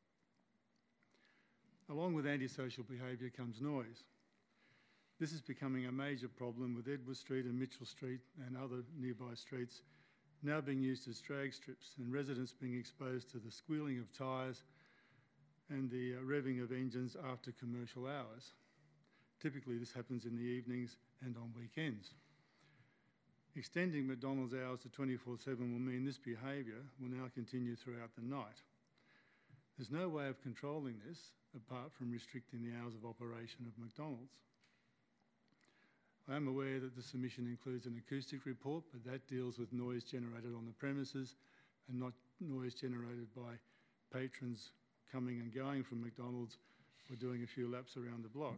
Along with antisocial behaviour comes noise. This is becoming a major problem with Edward Street and Mitchell Street and other nearby streets now being used as drag strips and residents being exposed to the squealing of tyres and the uh, revving of engines after commercial hours. Typically this happens in the evenings and on weekends. Extending McDonald's hours to twenty-four seven will mean this behaviour will now continue throughout the night. There's no way of controlling this apart from restricting the hours of operation of McDonald's. I am aware that the submission includes an acoustic report, but that deals with noise generated on the premises and not noise generated by patrons coming and going from McDonald's or doing a few laps around the block.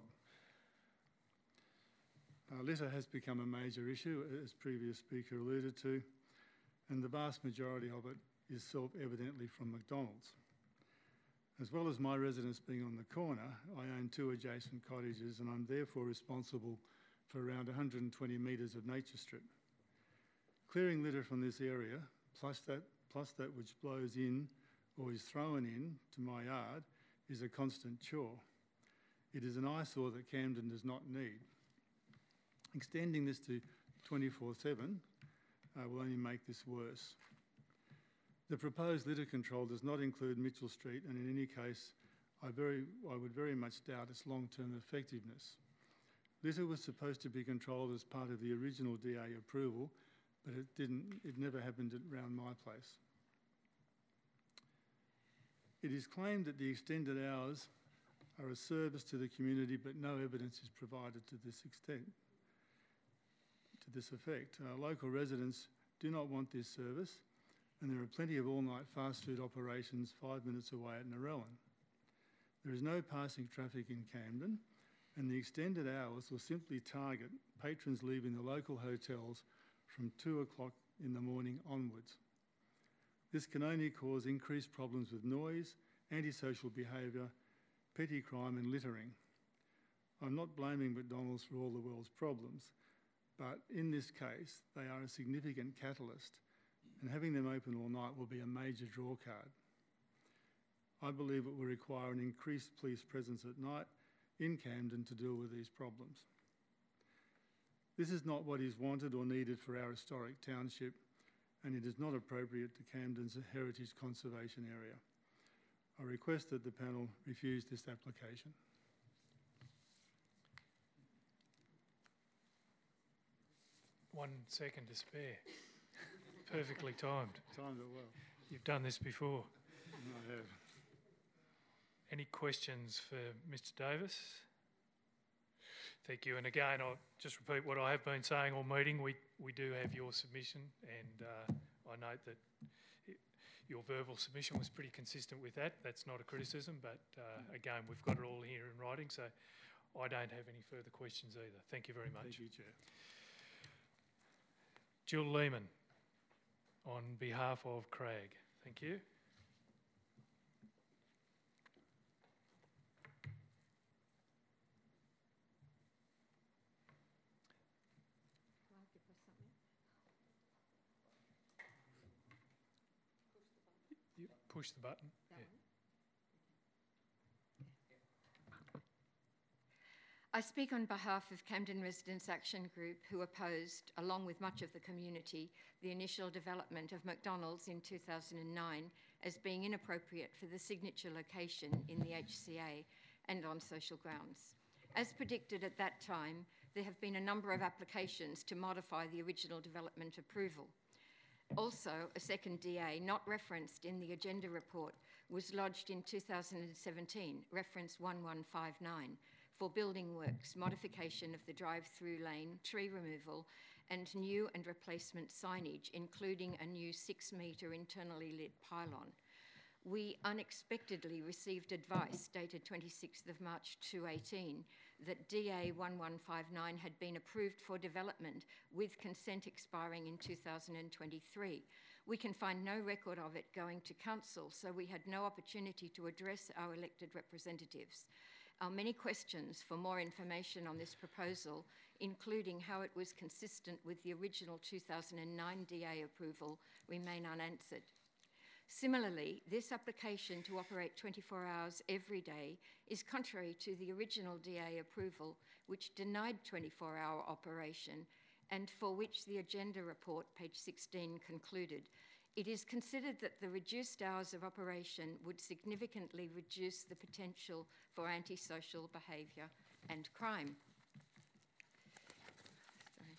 Uh, litter has become a major issue, as previous speaker alluded to, and the vast majority of it is self-evidently from McDonald's. As well as my residence being on the corner, I own two adjacent cottages and I'm therefore responsible for around one hundred twenty metres of nature strip. Clearing litter from this area, plus that, plus that which blows in or is thrown in to my yard, is a constant chore. It is an eyesore that Camden does not need. Extending this to twenty-four seven uh, will only make this worse. The proposed litter control does not include Mitchell Street, and in any case, I, very, I would very much doubt its long-term effectiveness. Litter was supposed to be controlled as part of the original D A approval, but it didn't, it never happened around my place. It is claimed that the extended hours are a service to the community, but no evidence is provided to this extent. To this effect, uh, local residents do not want this service, and there are plenty of all-night fast food operations five minutes away at Narellan. There is no passing traffic in Camden, and the extended hours will simply target patrons leaving the local hotels from two o'clock in the morning onwards. This can only cause increased problems with noise, antisocial behaviour, petty crime and littering. I'm not blaming McDonald's for all the world's problems, but in this case, they are a significant catalyst, and having them open all night will be a major draw card. I believe it will require an increased police presence at night in Camden to deal with these problems. This is not what is wanted or needed for our historic township, and it is not appropriate to Camden's heritage conservation area. I request that the panel refuse this application. One second to spare. Perfectly timed. Timed it well. You've done this before. I have. Any questions for Mister Davis? Thank you. And again, I'll just repeat what I have been saying all meeting. We, we do have your submission, and uh, I note that it, your verbal submission was pretty consistent with that. That's not a criticism, but uh, again, we've got it all here in writing, so I don't have any further questions either. Thank you very much. Thank you, Chair. Jill Lehman, on behalf of Crag. Thank you. You push the button. Yeah. I speak on behalf of Camden Residents Action Group, who opposed, along with much of the community, the initial development of McDonald's in two thousand nine as being inappropriate for the signature location in the H C A and on social grounds. As predicted at that time, there have been a number of applications to modify the original development approval. Also, a second D A, not referenced in the agenda report, was lodged in two thousand seventeen, reference one one five nine, for building works, modification of the drive-through lane, tree removal, and new and replacement signage, including a new six-metre internally lit pylon. We unexpectedly received advice dated twenty-sixth of March two eighteen that D A one one five nine had been approved for development with consent expiring in two thousand twenty-three. We can find no record of it going to council, so we had no opportunity to address our elected representatives. Our many questions for more information on this proposal, including how it was consistent with the original two thousand nine D A approval, remain unanswered. Similarly, this application to operate twenty-four hours every day is contrary to the original D A approval, which denied twenty-four hour operation and for which the agenda report, page sixteen, concluded. It is considered that the reduced hours of operation would significantly reduce the potential for antisocial behaviour and crime. Sorry.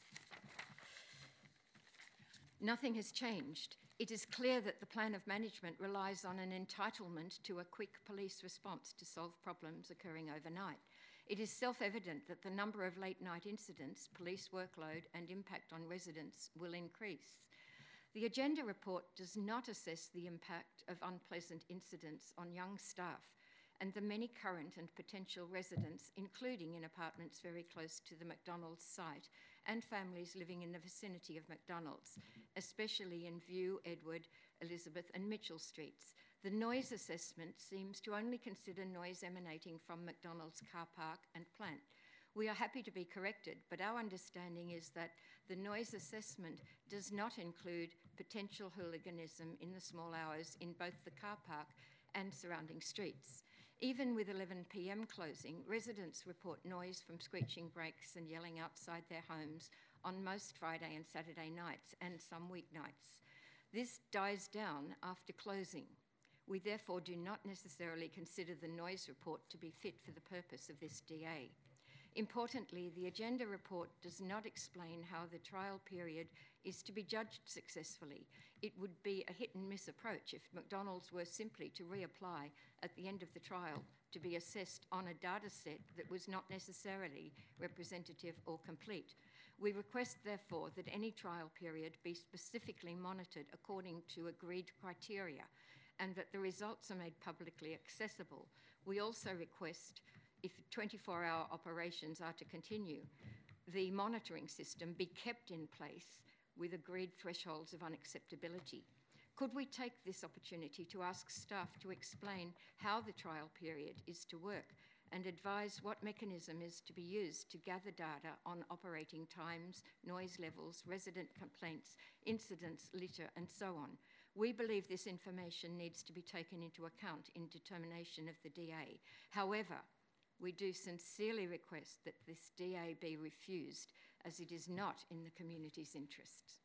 Nothing has changed. It is clear that the plan of management relies on an entitlement to a quick police response to solve problems occurring overnight. It is self-evident that the number of late-night incidents, police workload and impact on residents will increase. The agenda report does not assess the impact of unpleasant incidents on young staff and the many current and potential residents, including in apartments very close to the McDonald's site and families living in the vicinity of McDonald's, especially in View, Edward, Elizabeth and Mitchell Streets. The noise assessment seems to only consider noise emanating from McDonald's car park and plant. We are happy to be corrected, but our understanding is that the noise assessment does not include potential hooliganism in the small hours in both the car park and surrounding streets. Even with eleven p m closing, residents report noise from screeching brakes and yelling outside their homes on most Friday and Saturday nights and some weeknights. This dies down after closing. We therefore do not necessarily consider the noise report to be fit for the purpose of this D A. Importantly, the agenda report does not explain how the trial period is to be judged successfully. It would be a hit and miss approach if McDonald's were simply to reapply at the end of the trial to be assessed on a data set that was not necessarily representative or complete. We request, therefore, that any trial period be specifically monitored according to agreed criteria and that the results are made publicly accessible. We also request, if twenty-four hour operations are to continue, the monitoring system be kept in place with agreed thresholds of unacceptability. Could we take this opportunity to ask staff to explain how the trial period is to work and advise what mechanism is to be used to gather data on operating times, noise levels, resident complaints, incidents, litter, and so on? We believe this information needs to be taken into account in determination of the D A. However, we do sincerely request that this D A be refused, as it is not in the community's interests.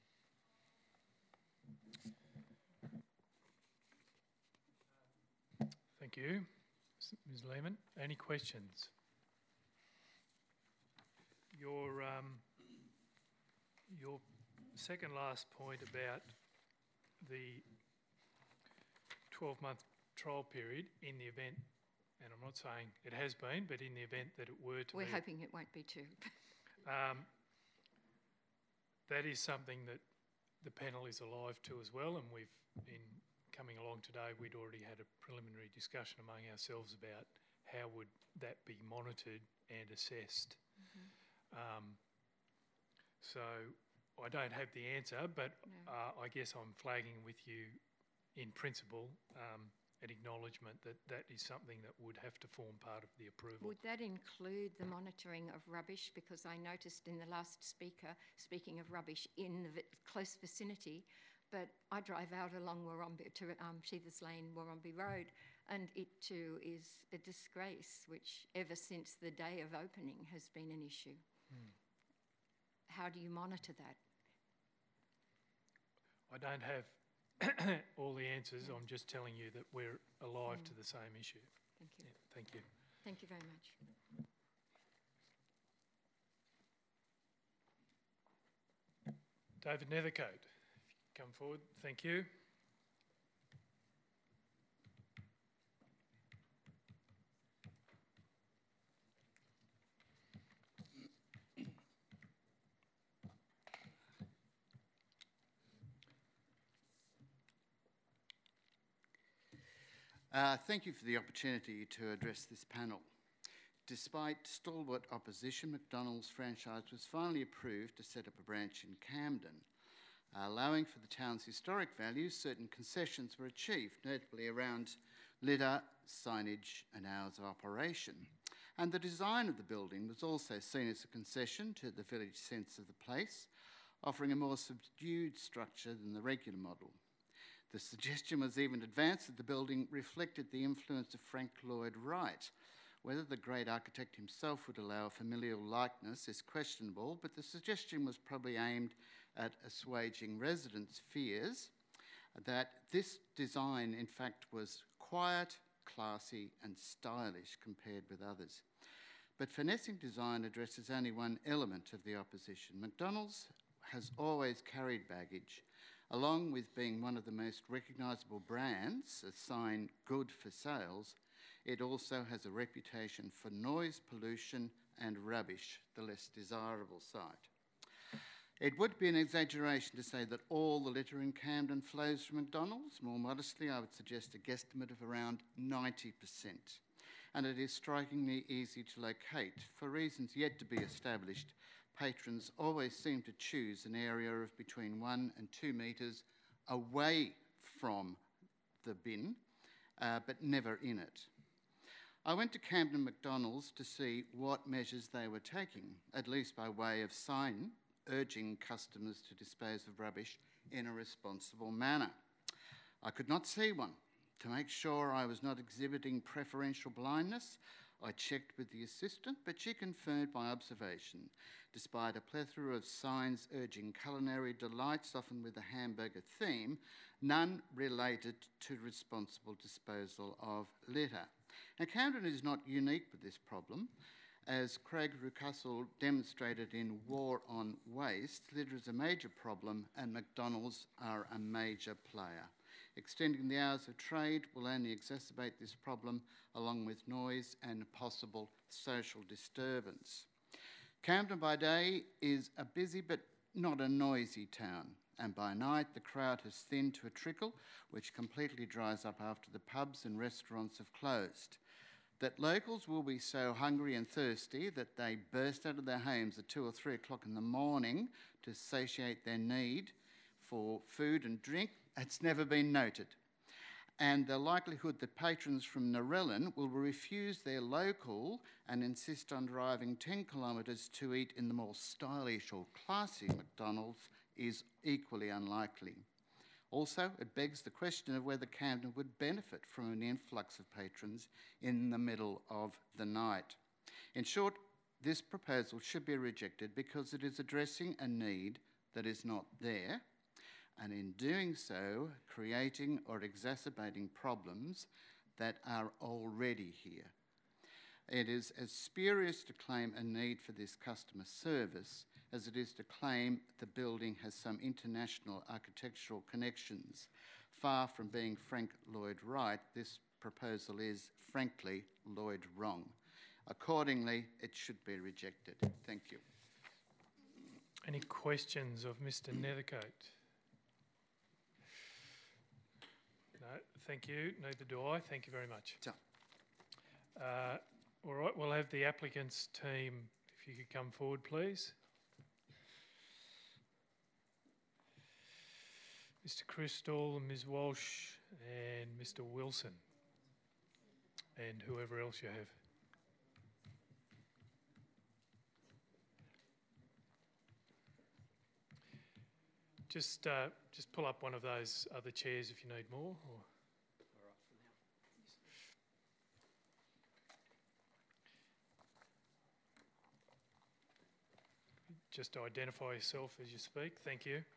Thank you. Miz Lehman, any questions? Your, um, your second last point about the twelve month trial period in the event, and I'm not saying it has been, but in the event that it were to We're be... We're hoping it won't be too. um, that is something that the panel is alive to as well, and we've been coming along today, we'd already had a preliminary discussion among ourselves about how would that be monitored and assessed. Mm-hmm. um, so I don't have the answer, but no. uh, I guess I'm flagging with you in principle um, an acknowledgement that that is something that would have to form part of the approval. Would that include the monitoring of rubbish? Because I noticed in the last speaker, speaking of rubbish in the vi- close vicinity, but I drive out along Warumbi to um, Sheethers Lane, Warumbi Road, and it too is a disgrace, which ever since the day of opening has been an issue. Mm. How do you monitor that? I don't have all the answers. I'm just telling you that we're alive Mm. to the same issue. Thank you. Yeah, thank you. Thank you very much. David Nethercote, if you come forward, thank you. Uh, thank you for the opportunity to address this panel. Despite stalwart opposition, McDonald's franchise was finally approved to set up a branch in Camden. Uh, allowing for the town's historic values, certain concessions were achieved, notably around litter, signage and hours of operation. And the design of the building was also seen as a concession to the village sense of the place, offering a more subdued structure than the regular model. The suggestion was even advanced that the building reflected the influence of Frank Lloyd Wright. Whether the great architect himself would allow a familial likeness is questionable, but the suggestion was probably aimed at assuaging residents' fears that this design, in fact, was quiet, classy and stylish compared with others. But finessing design addresses only one element of the opposition. McDonald's has always carried baggage. Along with being one of the most recognisable brands, a sign good for sales, it also has a reputation for noise, pollution and rubbish, the less desirable side. It would be an exaggeration to say that all the litter in Camden flows from McDonald's. More modestly, I would suggest a guesstimate of around ninety percent. And it is strikingly easy to locate. For reasons yet to be established, patrons always seem to choose an area of between one and two metres away from the bin, uh, but never in it. I went to Camden McDonald's to see what measures they were taking, at least by way of sign urging customers to dispose of rubbish in a responsible manner. I could not see one. To make sure I was not exhibiting preferential blindness, I checked with the assistant, but she confirmed my observation. Despite a plethora of signs urging culinary delights, often with a hamburger theme, none related to responsible disposal of litter. Now, Camden is not unique with this problem. As Craig Rucastle demonstrated in War on Waste, litter is a major problem and McDonald's are a major player. Extending the hours of trade will only exacerbate this problem, along with noise and possible social disturbance. Camden by day is a busy but not a noisy town, and by night the crowd has thinned to a trickle, which completely dries up after the pubs and restaurants have closed. That locals will be so hungry and thirsty that they burst out of their homes at two or three o'clock in the morning to satiate their need for food and drink, it's never been noted. And the likelihood that patrons from Narellan will refuse their local and insist on driving ten kilometres to eat in the more stylish or classy McDonald's is equally unlikely. Also, it begs the question of whether Camden would benefit from an influx of patrons in the middle of the night. In short, this proposal should be rejected because it is addressing a need that is not there, and in doing so, creating or exacerbating problems that are already here. It is as spurious to claim a need for this customer service as it is to claim the building has some international architectural connections. Far from being Frank Lloyd Wright, this proposal is, frankly, Lloyd wrong. Accordingly, it should be rejected. Thank you. Any questions of Mister Nethercote? No, thank you. Neither do I. Thank you very much. Sure. Uh, all right, we'll have the applicants team, if you could come forward, please. Mister Crystal, Miz Walsh and Mister Wilson, and whoever else you have. Just, uh, just pull up one of those other chairs if you need more. Or just identify yourself as you speak. Thank you.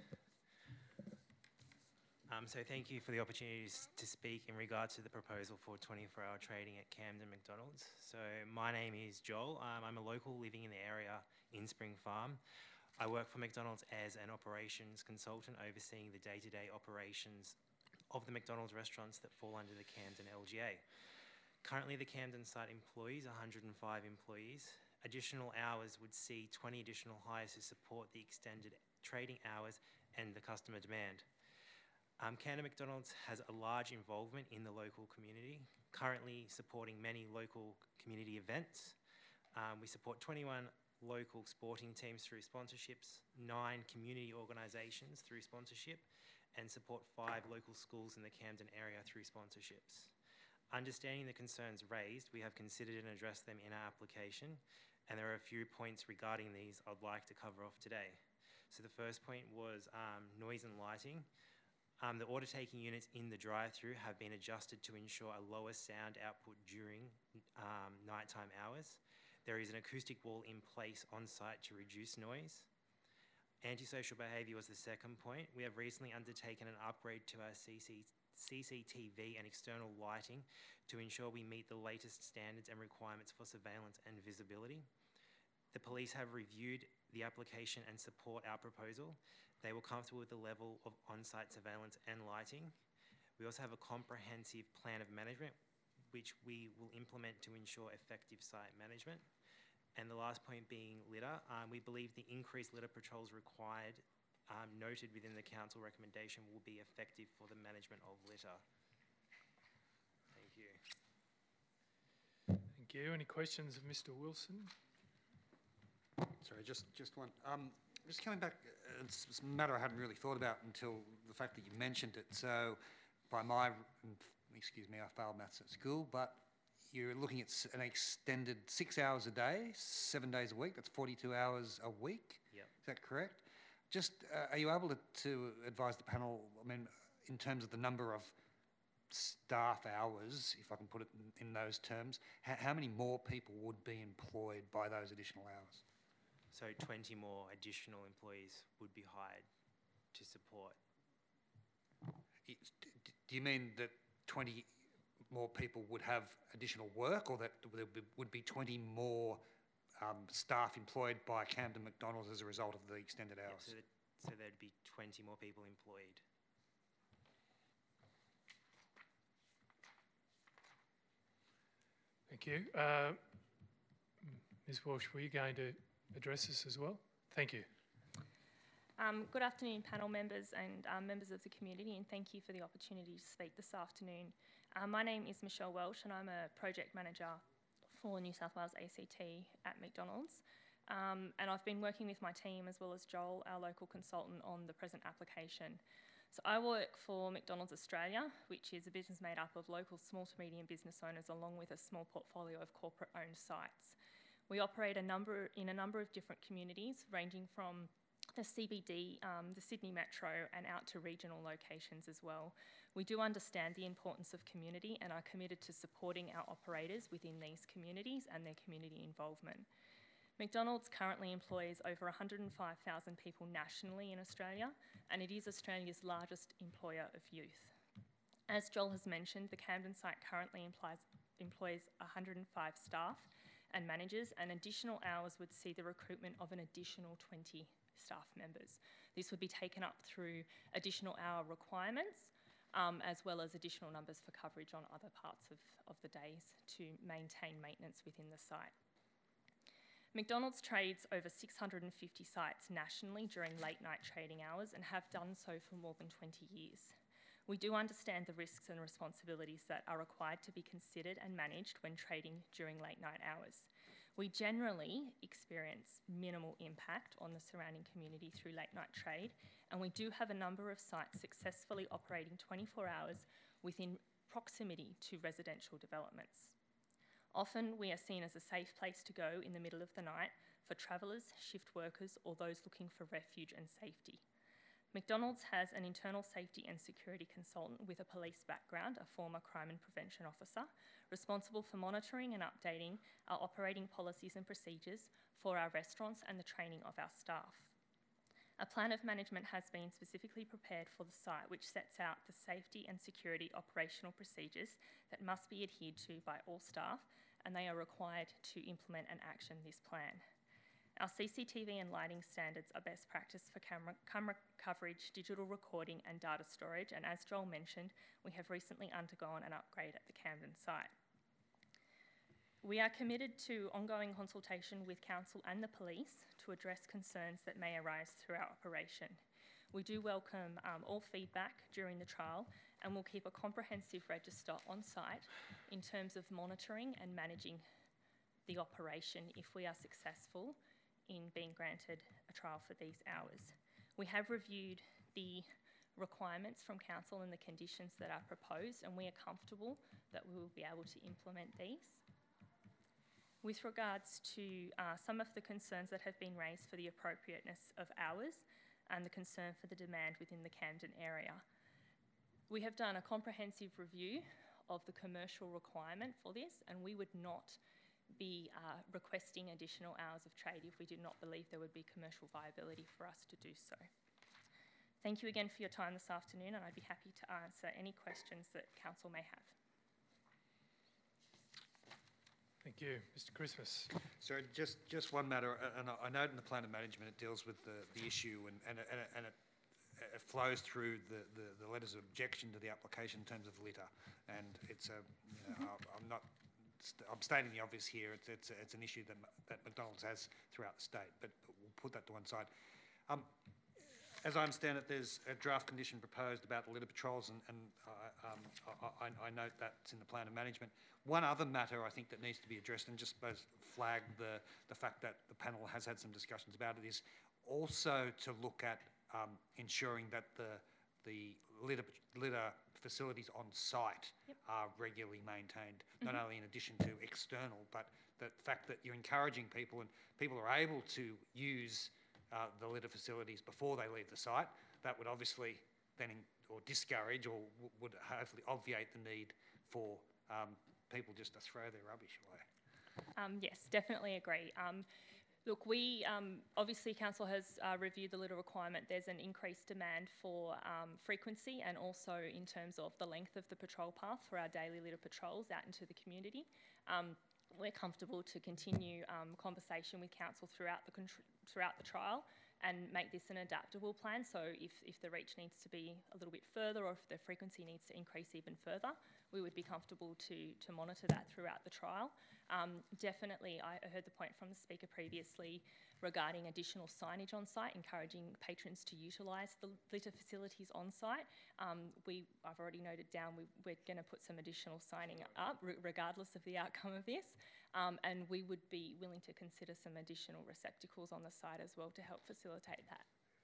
Um, so thank you for the opportunity to speak in regard to the proposal for twenty-four hour trading at Camden McDonald's. So my name is Joel. Um, I'm a local living in the area in Spring Farm. I work for McDonald's as an operations consultant, overseeing the day-to-day operations of the McDonald's restaurants that fall under the Camden L G A. Currently, the Camden site employs one hundred and five employees. Additional hours would see twenty additional hires to support the extended trading hours and the customer demand. Um, Camden McDonald's has a large involvement in the local community, currently supporting many local community events. Um, we support twenty-one local sporting teams through sponsorships, nine community organisations through sponsorship, and support five local schools in the Camden area through sponsorships. Understanding the concerns raised, we have considered and addressed them in our application, and there are a few points regarding these I'd like to cover off today. So the first point was um, noise and lighting. Um, the order-taking units in the drive-through have been adjusted to ensure a lower sound output during um, nighttime hours. There is an acoustic wall in place on site to reduce noise. Antisocial behaviour was the second point. We have recently undertaken an upgrade to our C C T V and external lighting to ensure we meet the latest standards and requirements for surveillance and visibility. The police have reviewed the application and support our proposal. They were comfortable with the level of on-site surveillance and lighting. We also have a comprehensive plan of management, which we will implement to ensure effective site management. And the last point being litter. Um, we believe the increased litter patrols required, um, noted within the council recommendation, will be effective for the management of litter. Thank you. Thank you. Any questions of Mister Wilson? Sorry, just, just one. Um, just coming back, uh, it's, it's a matter I hadn't really thought about until the fact that you mentioned it. So by my, excuse me, I failed maths at school, but you're looking at an extended six hours a day, seven days a week. That's forty-two hours a week. Yep. Is that correct? Just, uh, are you able to, to advise the panel, I mean, in terms of the number of staff hours, if I can put it in, in those terms, how, how many more people would be employed by those additional hours? So twenty more additional employees would be hired to support. It's, do you mean that twenty more people would have additional work, or that there would be twenty more um, staff employed by Camden McDonald's as a result of the extended hours? Yeah, so, that, so there'd be twenty more people employed. Thank you. Uh, Miz Walsh, were you going to address this as well? Thank you. Um, good afternoon, panel members and um, members of the community, and thank you for the opportunity to speak this afternoon. Um, my name is Michelle Welsh, and I'm a project manager for New South Wales A C T at McDonald's. Um, and I've been working with my team as well as Joel, our local consultant, on the present application. So I work for McDonald's Australia, which is a business made up of local small to medium business owners along with a small portfolio of corporate-owned sites. We operate a number in a number of different communities, ranging from the C B D, um, the Sydney Metro, and out to regional locations as well. We do understand the importance of community and are committed to supporting our operators within these communities and their community involvement. McDonald's currently employs over one hundred and five thousand people nationally in Australia, and it is Australia's largest employer of youth. As Joel has mentioned, the Camden site currently implies, employs one hundred and five staff and managers, and additional hours would see the recruitment of an additional twenty staff members. This would be taken up through additional hour requirements, um, as well as additional numbers for coverage on other parts of, of the days to maintain maintenance within the site. McDonald's trades over six hundred and fifty sites nationally during late night trading hours and have done so for more than twenty years. We do understand the risks and responsibilities that are required to be considered and managed when trading during late night hours. We generally experience minimal impact on the surrounding community through late night trade, and we do have a number of sites successfully operating twenty-four hours within proximity to residential developments. Often we are seen as a safe place to go in the middle of the night for travellers, shift workers, or those looking for refuge and safety. McDonald's has an internal safety and security consultant with a police background, a former crime and prevention officer, responsible for monitoring and updating our operating policies and procedures for our restaurants and the training of our staff. A plan of management has been specifically prepared for the site, which sets out the safety and security operational procedures that must be adhered to by all staff, and they are required to implement and action this plan. Our C C T V and lighting standards are best practice for camera, camera coverage, digital recording and data storage, and as Joel mentioned, we have recently undergone an upgrade at the Camden site. We are committed to ongoing consultation with Council and the police to address concerns that may arise through our operation. We do welcome um, all feedback during the trial, and we'll keep a comprehensive register on site in terms of monitoring and managing the operation if we are successful in being granted a trial for these hours. We have reviewed the requirements from Council and the conditions that are proposed, and we are comfortable that we will be able to implement these. With regards to uh, some of the concerns that have been raised for the appropriateness of hours and the concern for the demand within the Camden area, we have done a comprehensive review of the commercial requirement for this, and we would not be uh, requesting additional hours of trade if we did not believe there would be commercial viability for us to do so. Thank you again for your time this afternoon, and I'd be happy to answer any questions that Council may have. Thank you. Mister Christmas. So just, just one matter, and I note in the plan of management it deals with the, the issue and, and, and, and it, it flows through the, the, the letters of objection to the application in terms of litter. And it's a, you know, I'm not, I'm stating the obvious here, it's, it's, it's an issue that, that McDonald's has throughout the state, but we'll put that to one side. Um, As I understand it, there's a draft condition proposed about the litter patrols, and, and uh, um, I, I note that's in the plan of management. One other matter I think that needs to be addressed, and just suppose flag the, the fact that the panel has had some discussions about it, is also to look at um, ensuring that the, the litter, litter facilities on site yep. are regularly maintained, not mm-hmm. only in addition to external, but the fact that you're encouraging people and people are able to use Uh, the litter facilities before they leave the site. That would obviously then, in, or discourage, or w would hopefully obviate the need for um, people just to throw their rubbish away. Um, yes, definitely agree. Um, look, we um, obviously Council has uh, reviewed the litter requirement. There's an increased demand for um, frequency and also in terms of the length of the patrol path for our daily litter patrols out into the community. Um, we're comfortable to continue um, conversation with Council throughout the throughout the trial and make this an adaptable plan. So if, if the reach needs to be a little bit further or if the frequency needs to increase even further, we would be comfortable to, to monitor that throughout the trial. Um, definitely, I heard the point from the speaker previously regarding additional signage on site, encouraging patrons to utilise the litter facilities on site. Um, we, I've already noted down we, we're going to put some additional signing up regardless of the outcome of this. Um, and we would be willing to consider some additional receptacles on the site as well to help facilitate that.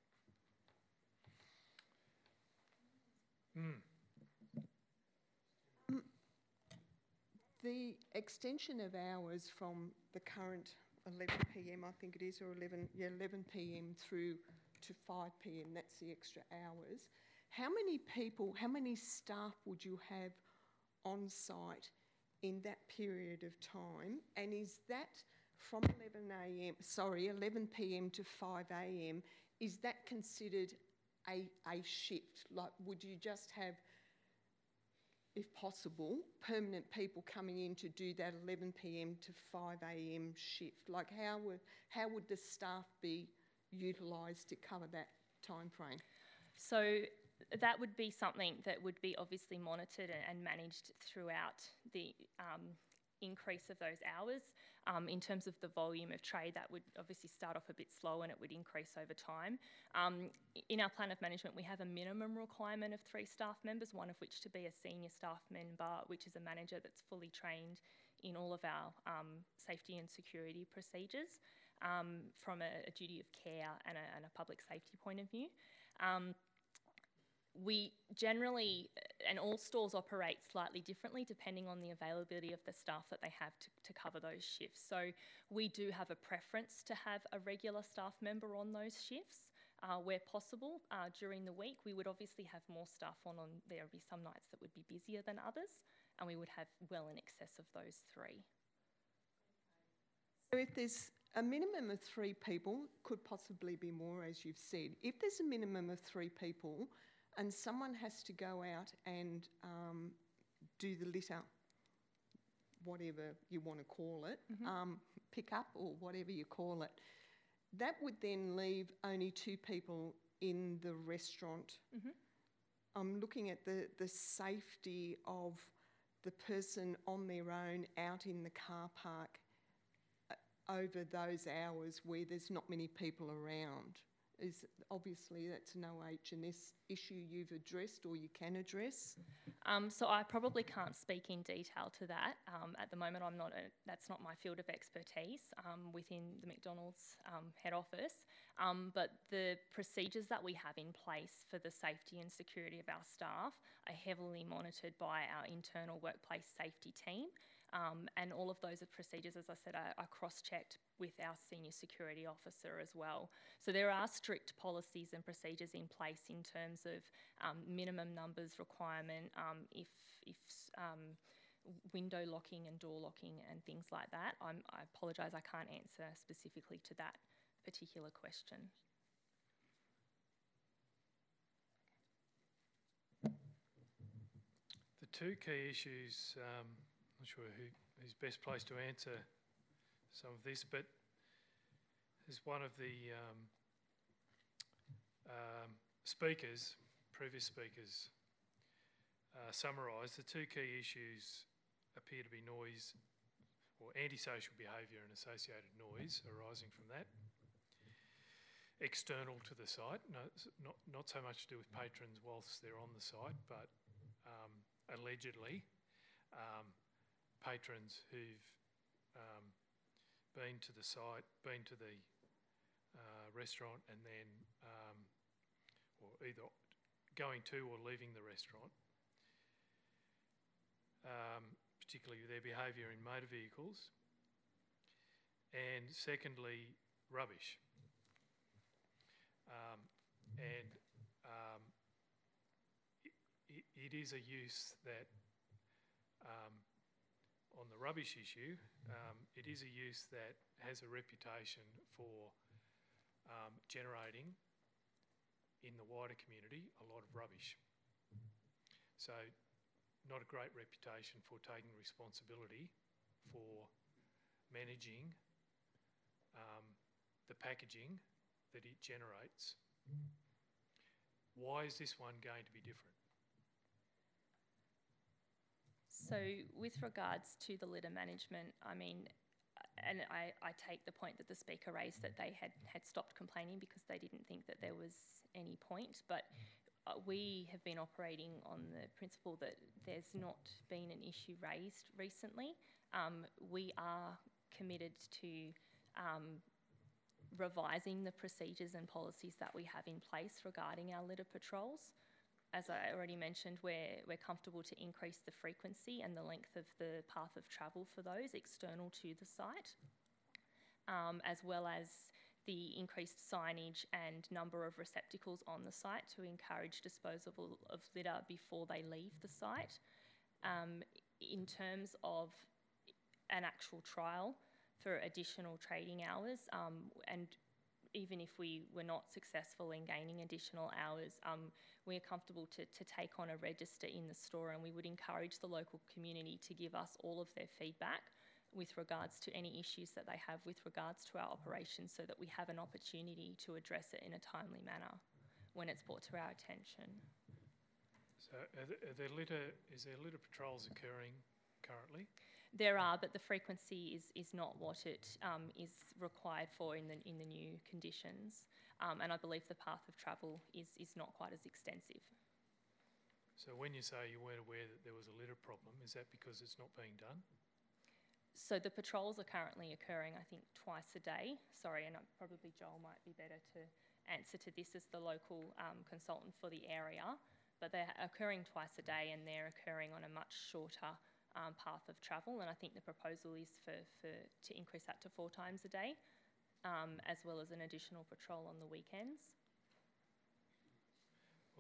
Mm. Um, the extension of hours from the current eleven p m I think it is, or eleven, yeah, eleven p m through to five p m, that's the extra hours. How many people, how many staff would you have on site in that period of time, and is that from eleven a m, sorry, eleven p m to five a m, is that considered a, a shift? Like, would you just have, if possible, permanent people coming in to do that eleven p m to five a m shift? Like, how would, how would the staff be utilised to cover that time frame? So that would be something that would be obviously monitored and managed throughout the um, increase of those hours. Um, in terms of the volume of trade, that would obviously start off a bit slow and it would increase over time. Um, in our plan of management, we have a minimum requirement of three staff members, one of which to be a senior staff member, which is a manager that's fully trained in all of our um, safety and security procedures um, from a, a duty of care and a, and a public safety point of view. Um, We generally, and all stores operate slightly differently depending on the availability of the staff that they have to, to cover those shifts. So we do have a preference to have a regular staff member on those shifts, Uh, where possible, uh, during the week, we would obviously have more staff on, on. There would be some nights that would be busier than others, and we would have well in excess of those three. So if there's a minimum of three people, could possibly be more, as you've said. If there's a minimum of three people and someone has to go out and um, do the litter, whatever you want to call it, Mm-hmm. um, pick up or whatever you call it, that would then leave only two people in the restaurant. Mm-hmm. I'm looking at the, the safety of the person on their own out in the car park uh, over those hours where there's not many people around. Is obviously that's an O H and S issue you've addressed or you can address. Um, so I probably can't speak in detail to that. Um, at the moment, I'm not. A, that's not my field of expertise um, within the McDonald's um, head office. Um, but the procedures that we have in place for the safety and security of our staff are heavily monitored by our internal workplace safety team. Um, and all of those procedures, as I said, are, are cross-checked with our senior security officer as well. So there are strict policies and procedures in place in terms of um, minimum numbers requirement, um, if, if um, window locking and door locking and things like that. I'm, I apologise, I can't answer specifically to that particular question. The two key issues, um, I'm not sure who is best placed to answer some of this, but as one of the um, um, speakers, previous speakers, uh, summarised, the two key issues appear to be noise or antisocial behaviour and associated noise arising from that. External to the site, no, not, not so much to do with patrons whilst they're on the site, but um, allegedly um, patrons who've um, been to the site, been to the uh, restaurant and then um, or either going to or leaving the restaurant, um, particularly their behaviour in motor vehicles, and secondly, rubbish. Um, and um, it, it, it is a use that, um, on the rubbish issue, um, it is a use that has a reputation for um, generating in the wider community a lot of rubbish. So not a great reputation for taking responsibility for managing um, the packaging that it generates. Why is this one going to be different? So with regards to the litter management, I mean, and I, I take the point that the speaker raised that they had, had stopped complaining because they didn't think that there was any point, but uh, we have been operating on the principle that there's not been an issue raised recently. Um, we are committed to um, revising the procedures and policies that we have in place regarding our litter patrols. As I already mentioned, we're, we're comfortable to increase the frequency and the length of the path of travel for those external to the site, um, as well as the increased signage and number of receptacles on the site to encourage disposal of litter before they leave the site. Um, in terms of an actual trial for additional trading hours, um, and even if we were not successful in gaining additional hours, um, we're comfortable to, to take on a register in the store, and we would encourage the local community to give us all of their feedback with regards to any issues that they have with regards to our operations, so that we have an opportunity to address it in a timely manner when it's brought to our attention. So are there, are there litter, is there litter patrols occurring currently? There are, but the frequency is, is not what it um, is required for in the, in the new conditions. Um, and I believe the path of travel is, is not quite as extensive. So when you say you weren't aware that there was a litter problem, is that because it's not being done? So the patrols are currently occurring, I think, twice a day. Sorry, and probably Joel might be better to answer to this as the local um, consultant for the area. But they're occurring twice a day, and they're occurring on a much shorter Um, path of travel, and I think the proposal is for, for to increase that to four times a day, um, as well as an additional patrol on the weekends.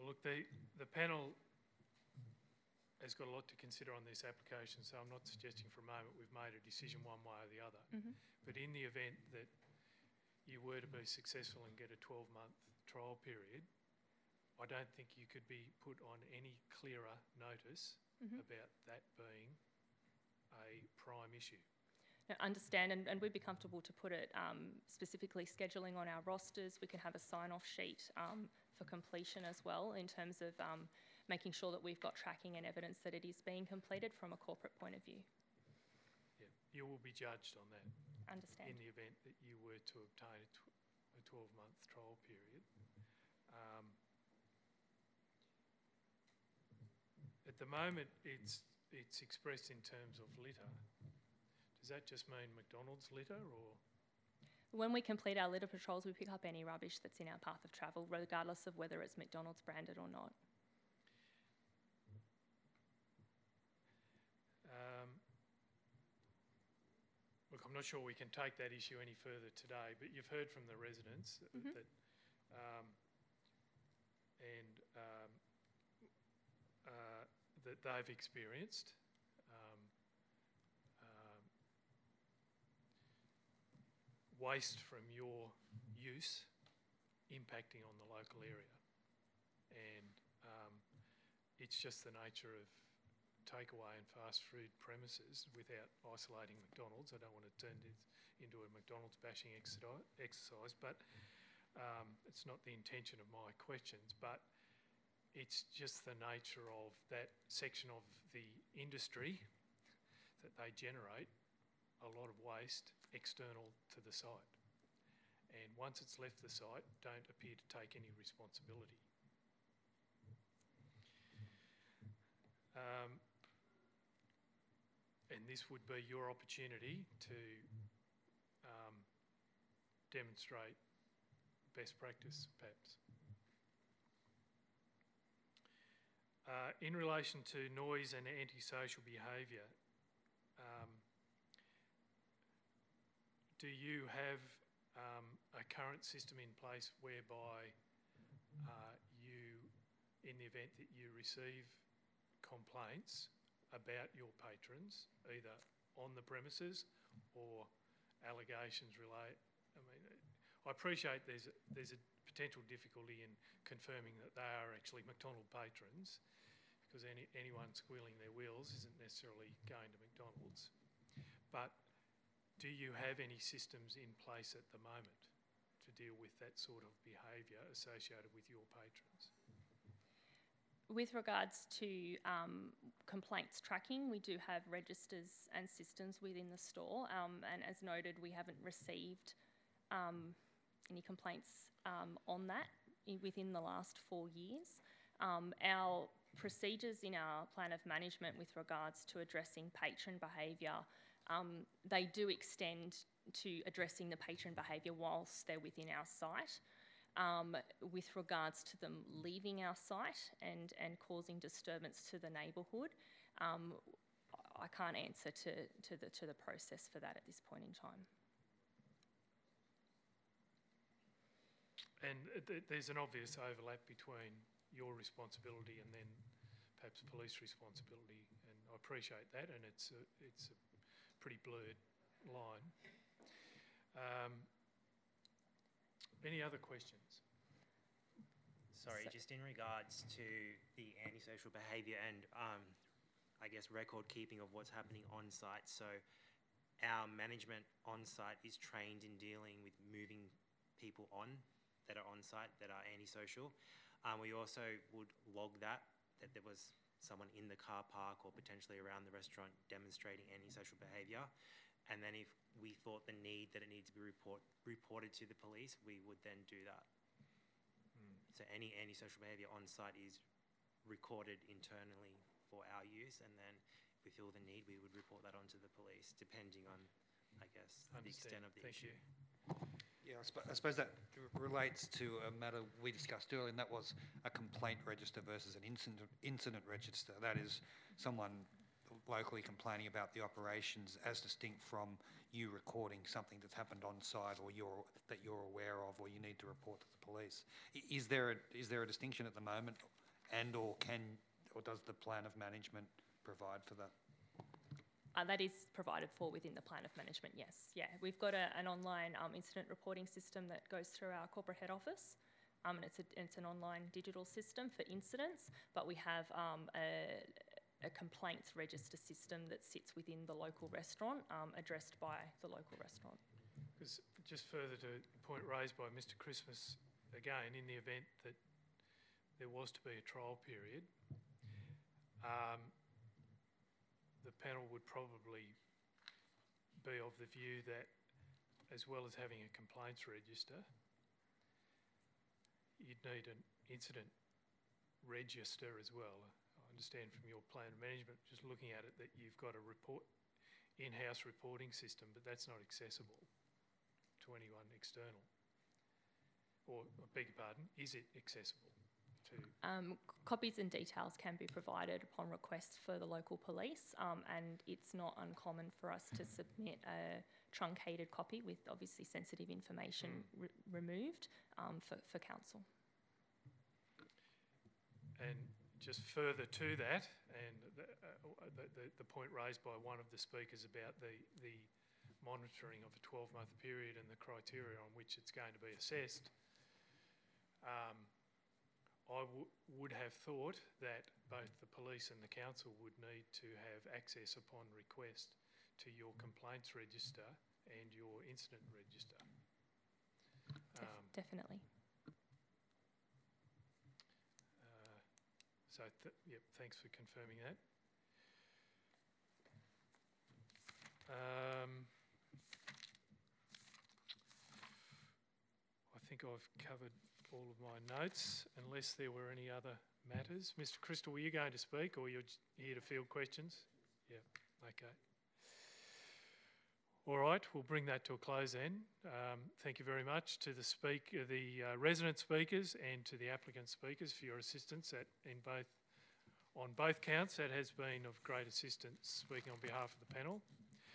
Well, look, the, the panel has got a lot to consider on this application, so I'm not suggesting for a moment we've made a decision one way or the other. Mhm. But in the event that you were to be successful and get a twelve-month trial period, I don't think you could be put on any clearer notice Mhm. about that being a prime issue. I understand, and, and we'd be comfortable to put it um, specifically scheduling on our rosters. We can have a sign-off sheet um, for completion as well, in terms of um, making sure that we've got tracking and evidence that it is being completed from a corporate point of view. Yeah, you will be judged on that. Understand. In the event that you were to obtain a, tw a twelve-month trial period. Um, at the moment, it's it's expressed in terms of litter. Does that just mean McDonald's litter, or? When we complete our litter patrols, we pick up any rubbish that's in our path of travel, regardless of whether it's McDonald's branded or not. Um, look, I'm not sure we can take that issue any further today, but you've heard from the residents Mhm. that, um, and um, uh, that they've experienced um, um, waste from your use impacting on the local area, and um, it's just the nature of takeaway and fast food premises without isolating McDonald's. I don't want to turn this into a McDonald's bashing exercise, but um, it's not the intention of my questions, but it's just the nature of that section of the industry that they generate a lot of waste external to the site. And once it's left the site, don't appear to take any responsibility. Um, and this would be your opportunity to um, demonstrate best practice, perhaps. Uh, in relation to noise and antisocial behaviour, um, do you have um, a current system in place whereby uh, you, in the event that you receive complaints about your patrons, either on the premises or allegations relate? I mean, I appreciate there's a, there's a potential difficulty in confirming that they are actually McDonald patrons, because any, anyone squealing their wheels isn't necessarily going to McDonald's. But do you have any systems in place at the moment to deal with that sort of behaviour associated with your patrons? With regards to um, complaints tracking, we do have registers and systems within the store, um, and as noted, we haven't received um, any complaints um, on that in, within the last four years. Um, our procedures in our plan of management with regards to addressing patron behaviour, um, they do extend to addressing the patron behaviour whilst they're within our site. Um, with regards to them leaving our site and, and causing disturbance to the neighbourhood, um, I can't answer to, to, the, to the process for that at this point in time. And th there's an obvious overlap between your responsibility and then perhaps police responsibility, and I appreciate that, and it's a, it's a pretty blurred line. Um, Any other questions? Sorry, So- just in regards to the antisocial behaviour and um, I guess record keeping of what's happening on site. So our management on site is trained in dealing with moving people on that are on site that are antisocial. Um, we also would log that, that there was someone in the car park or potentially around the restaurant demonstrating antisocial behaviour. And then if we thought the need that it needed to be report, reported to the police, we would then do that. Mm. So any antisocial behaviour on site is recorded internally for our use, and then if we feel the need, we would report that onto the police, depending on, I guess, the extent Understand. of the Thank issue. you. Yeah, I, sp I suppose that relates to a matter we discussed earlier, and that was a complaint register versus an incident, incident register. That is, someone locally complaining about the operations as distinct from you recording something that's happened on site or you're, that you're aware of or you need to report to the police. I- Is there a, is there a distinction at the moment, and or can or does the plan of management provide for that? Uh, that is provided for within the plan of management, yes. Yeah, we've got a, an online um, incident reporting system that goes through our corporate head office. Um, and it's, a, it's an online digital system for incidents, but we have um, a, a complaints register system that sits within the local restaurant, um, addressed by the local restaurant. Because just further to the point raised by Mister Christmas, again, in the event that there was to be a trial period, um, the panel would probably be of the view that, as well as having a complaints register, you'd need an incident register as well. I understand from your plan of management, just looking at it, that you've got a report, in-house reporting system, but that's not accessible to anyone external. Or, I beg your pardon, is it accessible to? Um, copies and details can be provided upon request for the local police, um, and it's not uncommon for us to submit a truncated copy with obviously sensitive information Mm. re removed um, for, for council. And just further to that, and the, uh, the, the, the point raised by one of the speakers about the, the monitoring of a twelve month period and the criteria on which it's going to be assessed, um, I w would have thought that both the police and the council would need to have access upon request to your complaints register and your incident register. Def Um, definitely. uh, so, th yep, thanks for confirming that. Um, I think I've covered all of my notes, unless there were any other matters. Mister Crystal, were you going to speak, or you're here to field questions? Yeah, okay. All right, we'll bring that to a close then. Um, thank you very much to the speak, uh, the uh, resident speakers and to the applicant speakers for your assistance at, in both, on both counts. That has been of great assistance, speaking on behalf of the panel.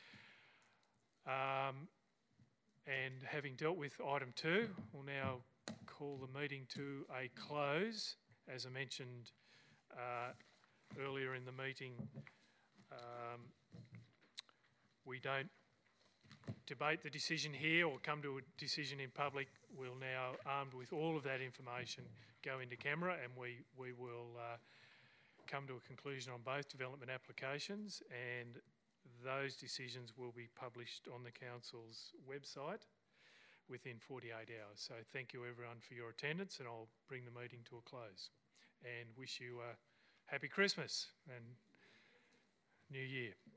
Um, and having dealt with item two, we'll now call the meeting to a close. As I mentioned uh, earlier in the meeting, um, we don't debate the decision here or come to a decision in public. We'll now, armed with all of that information, go into camera, and we, we will uh, come to a conclusion on both development applications, and those decisions will be published on the council's website within forty-eight hours. So thank you everyone for your attendance, and I'll bring the meeting to a close and wish you a happy Christmas and New Year.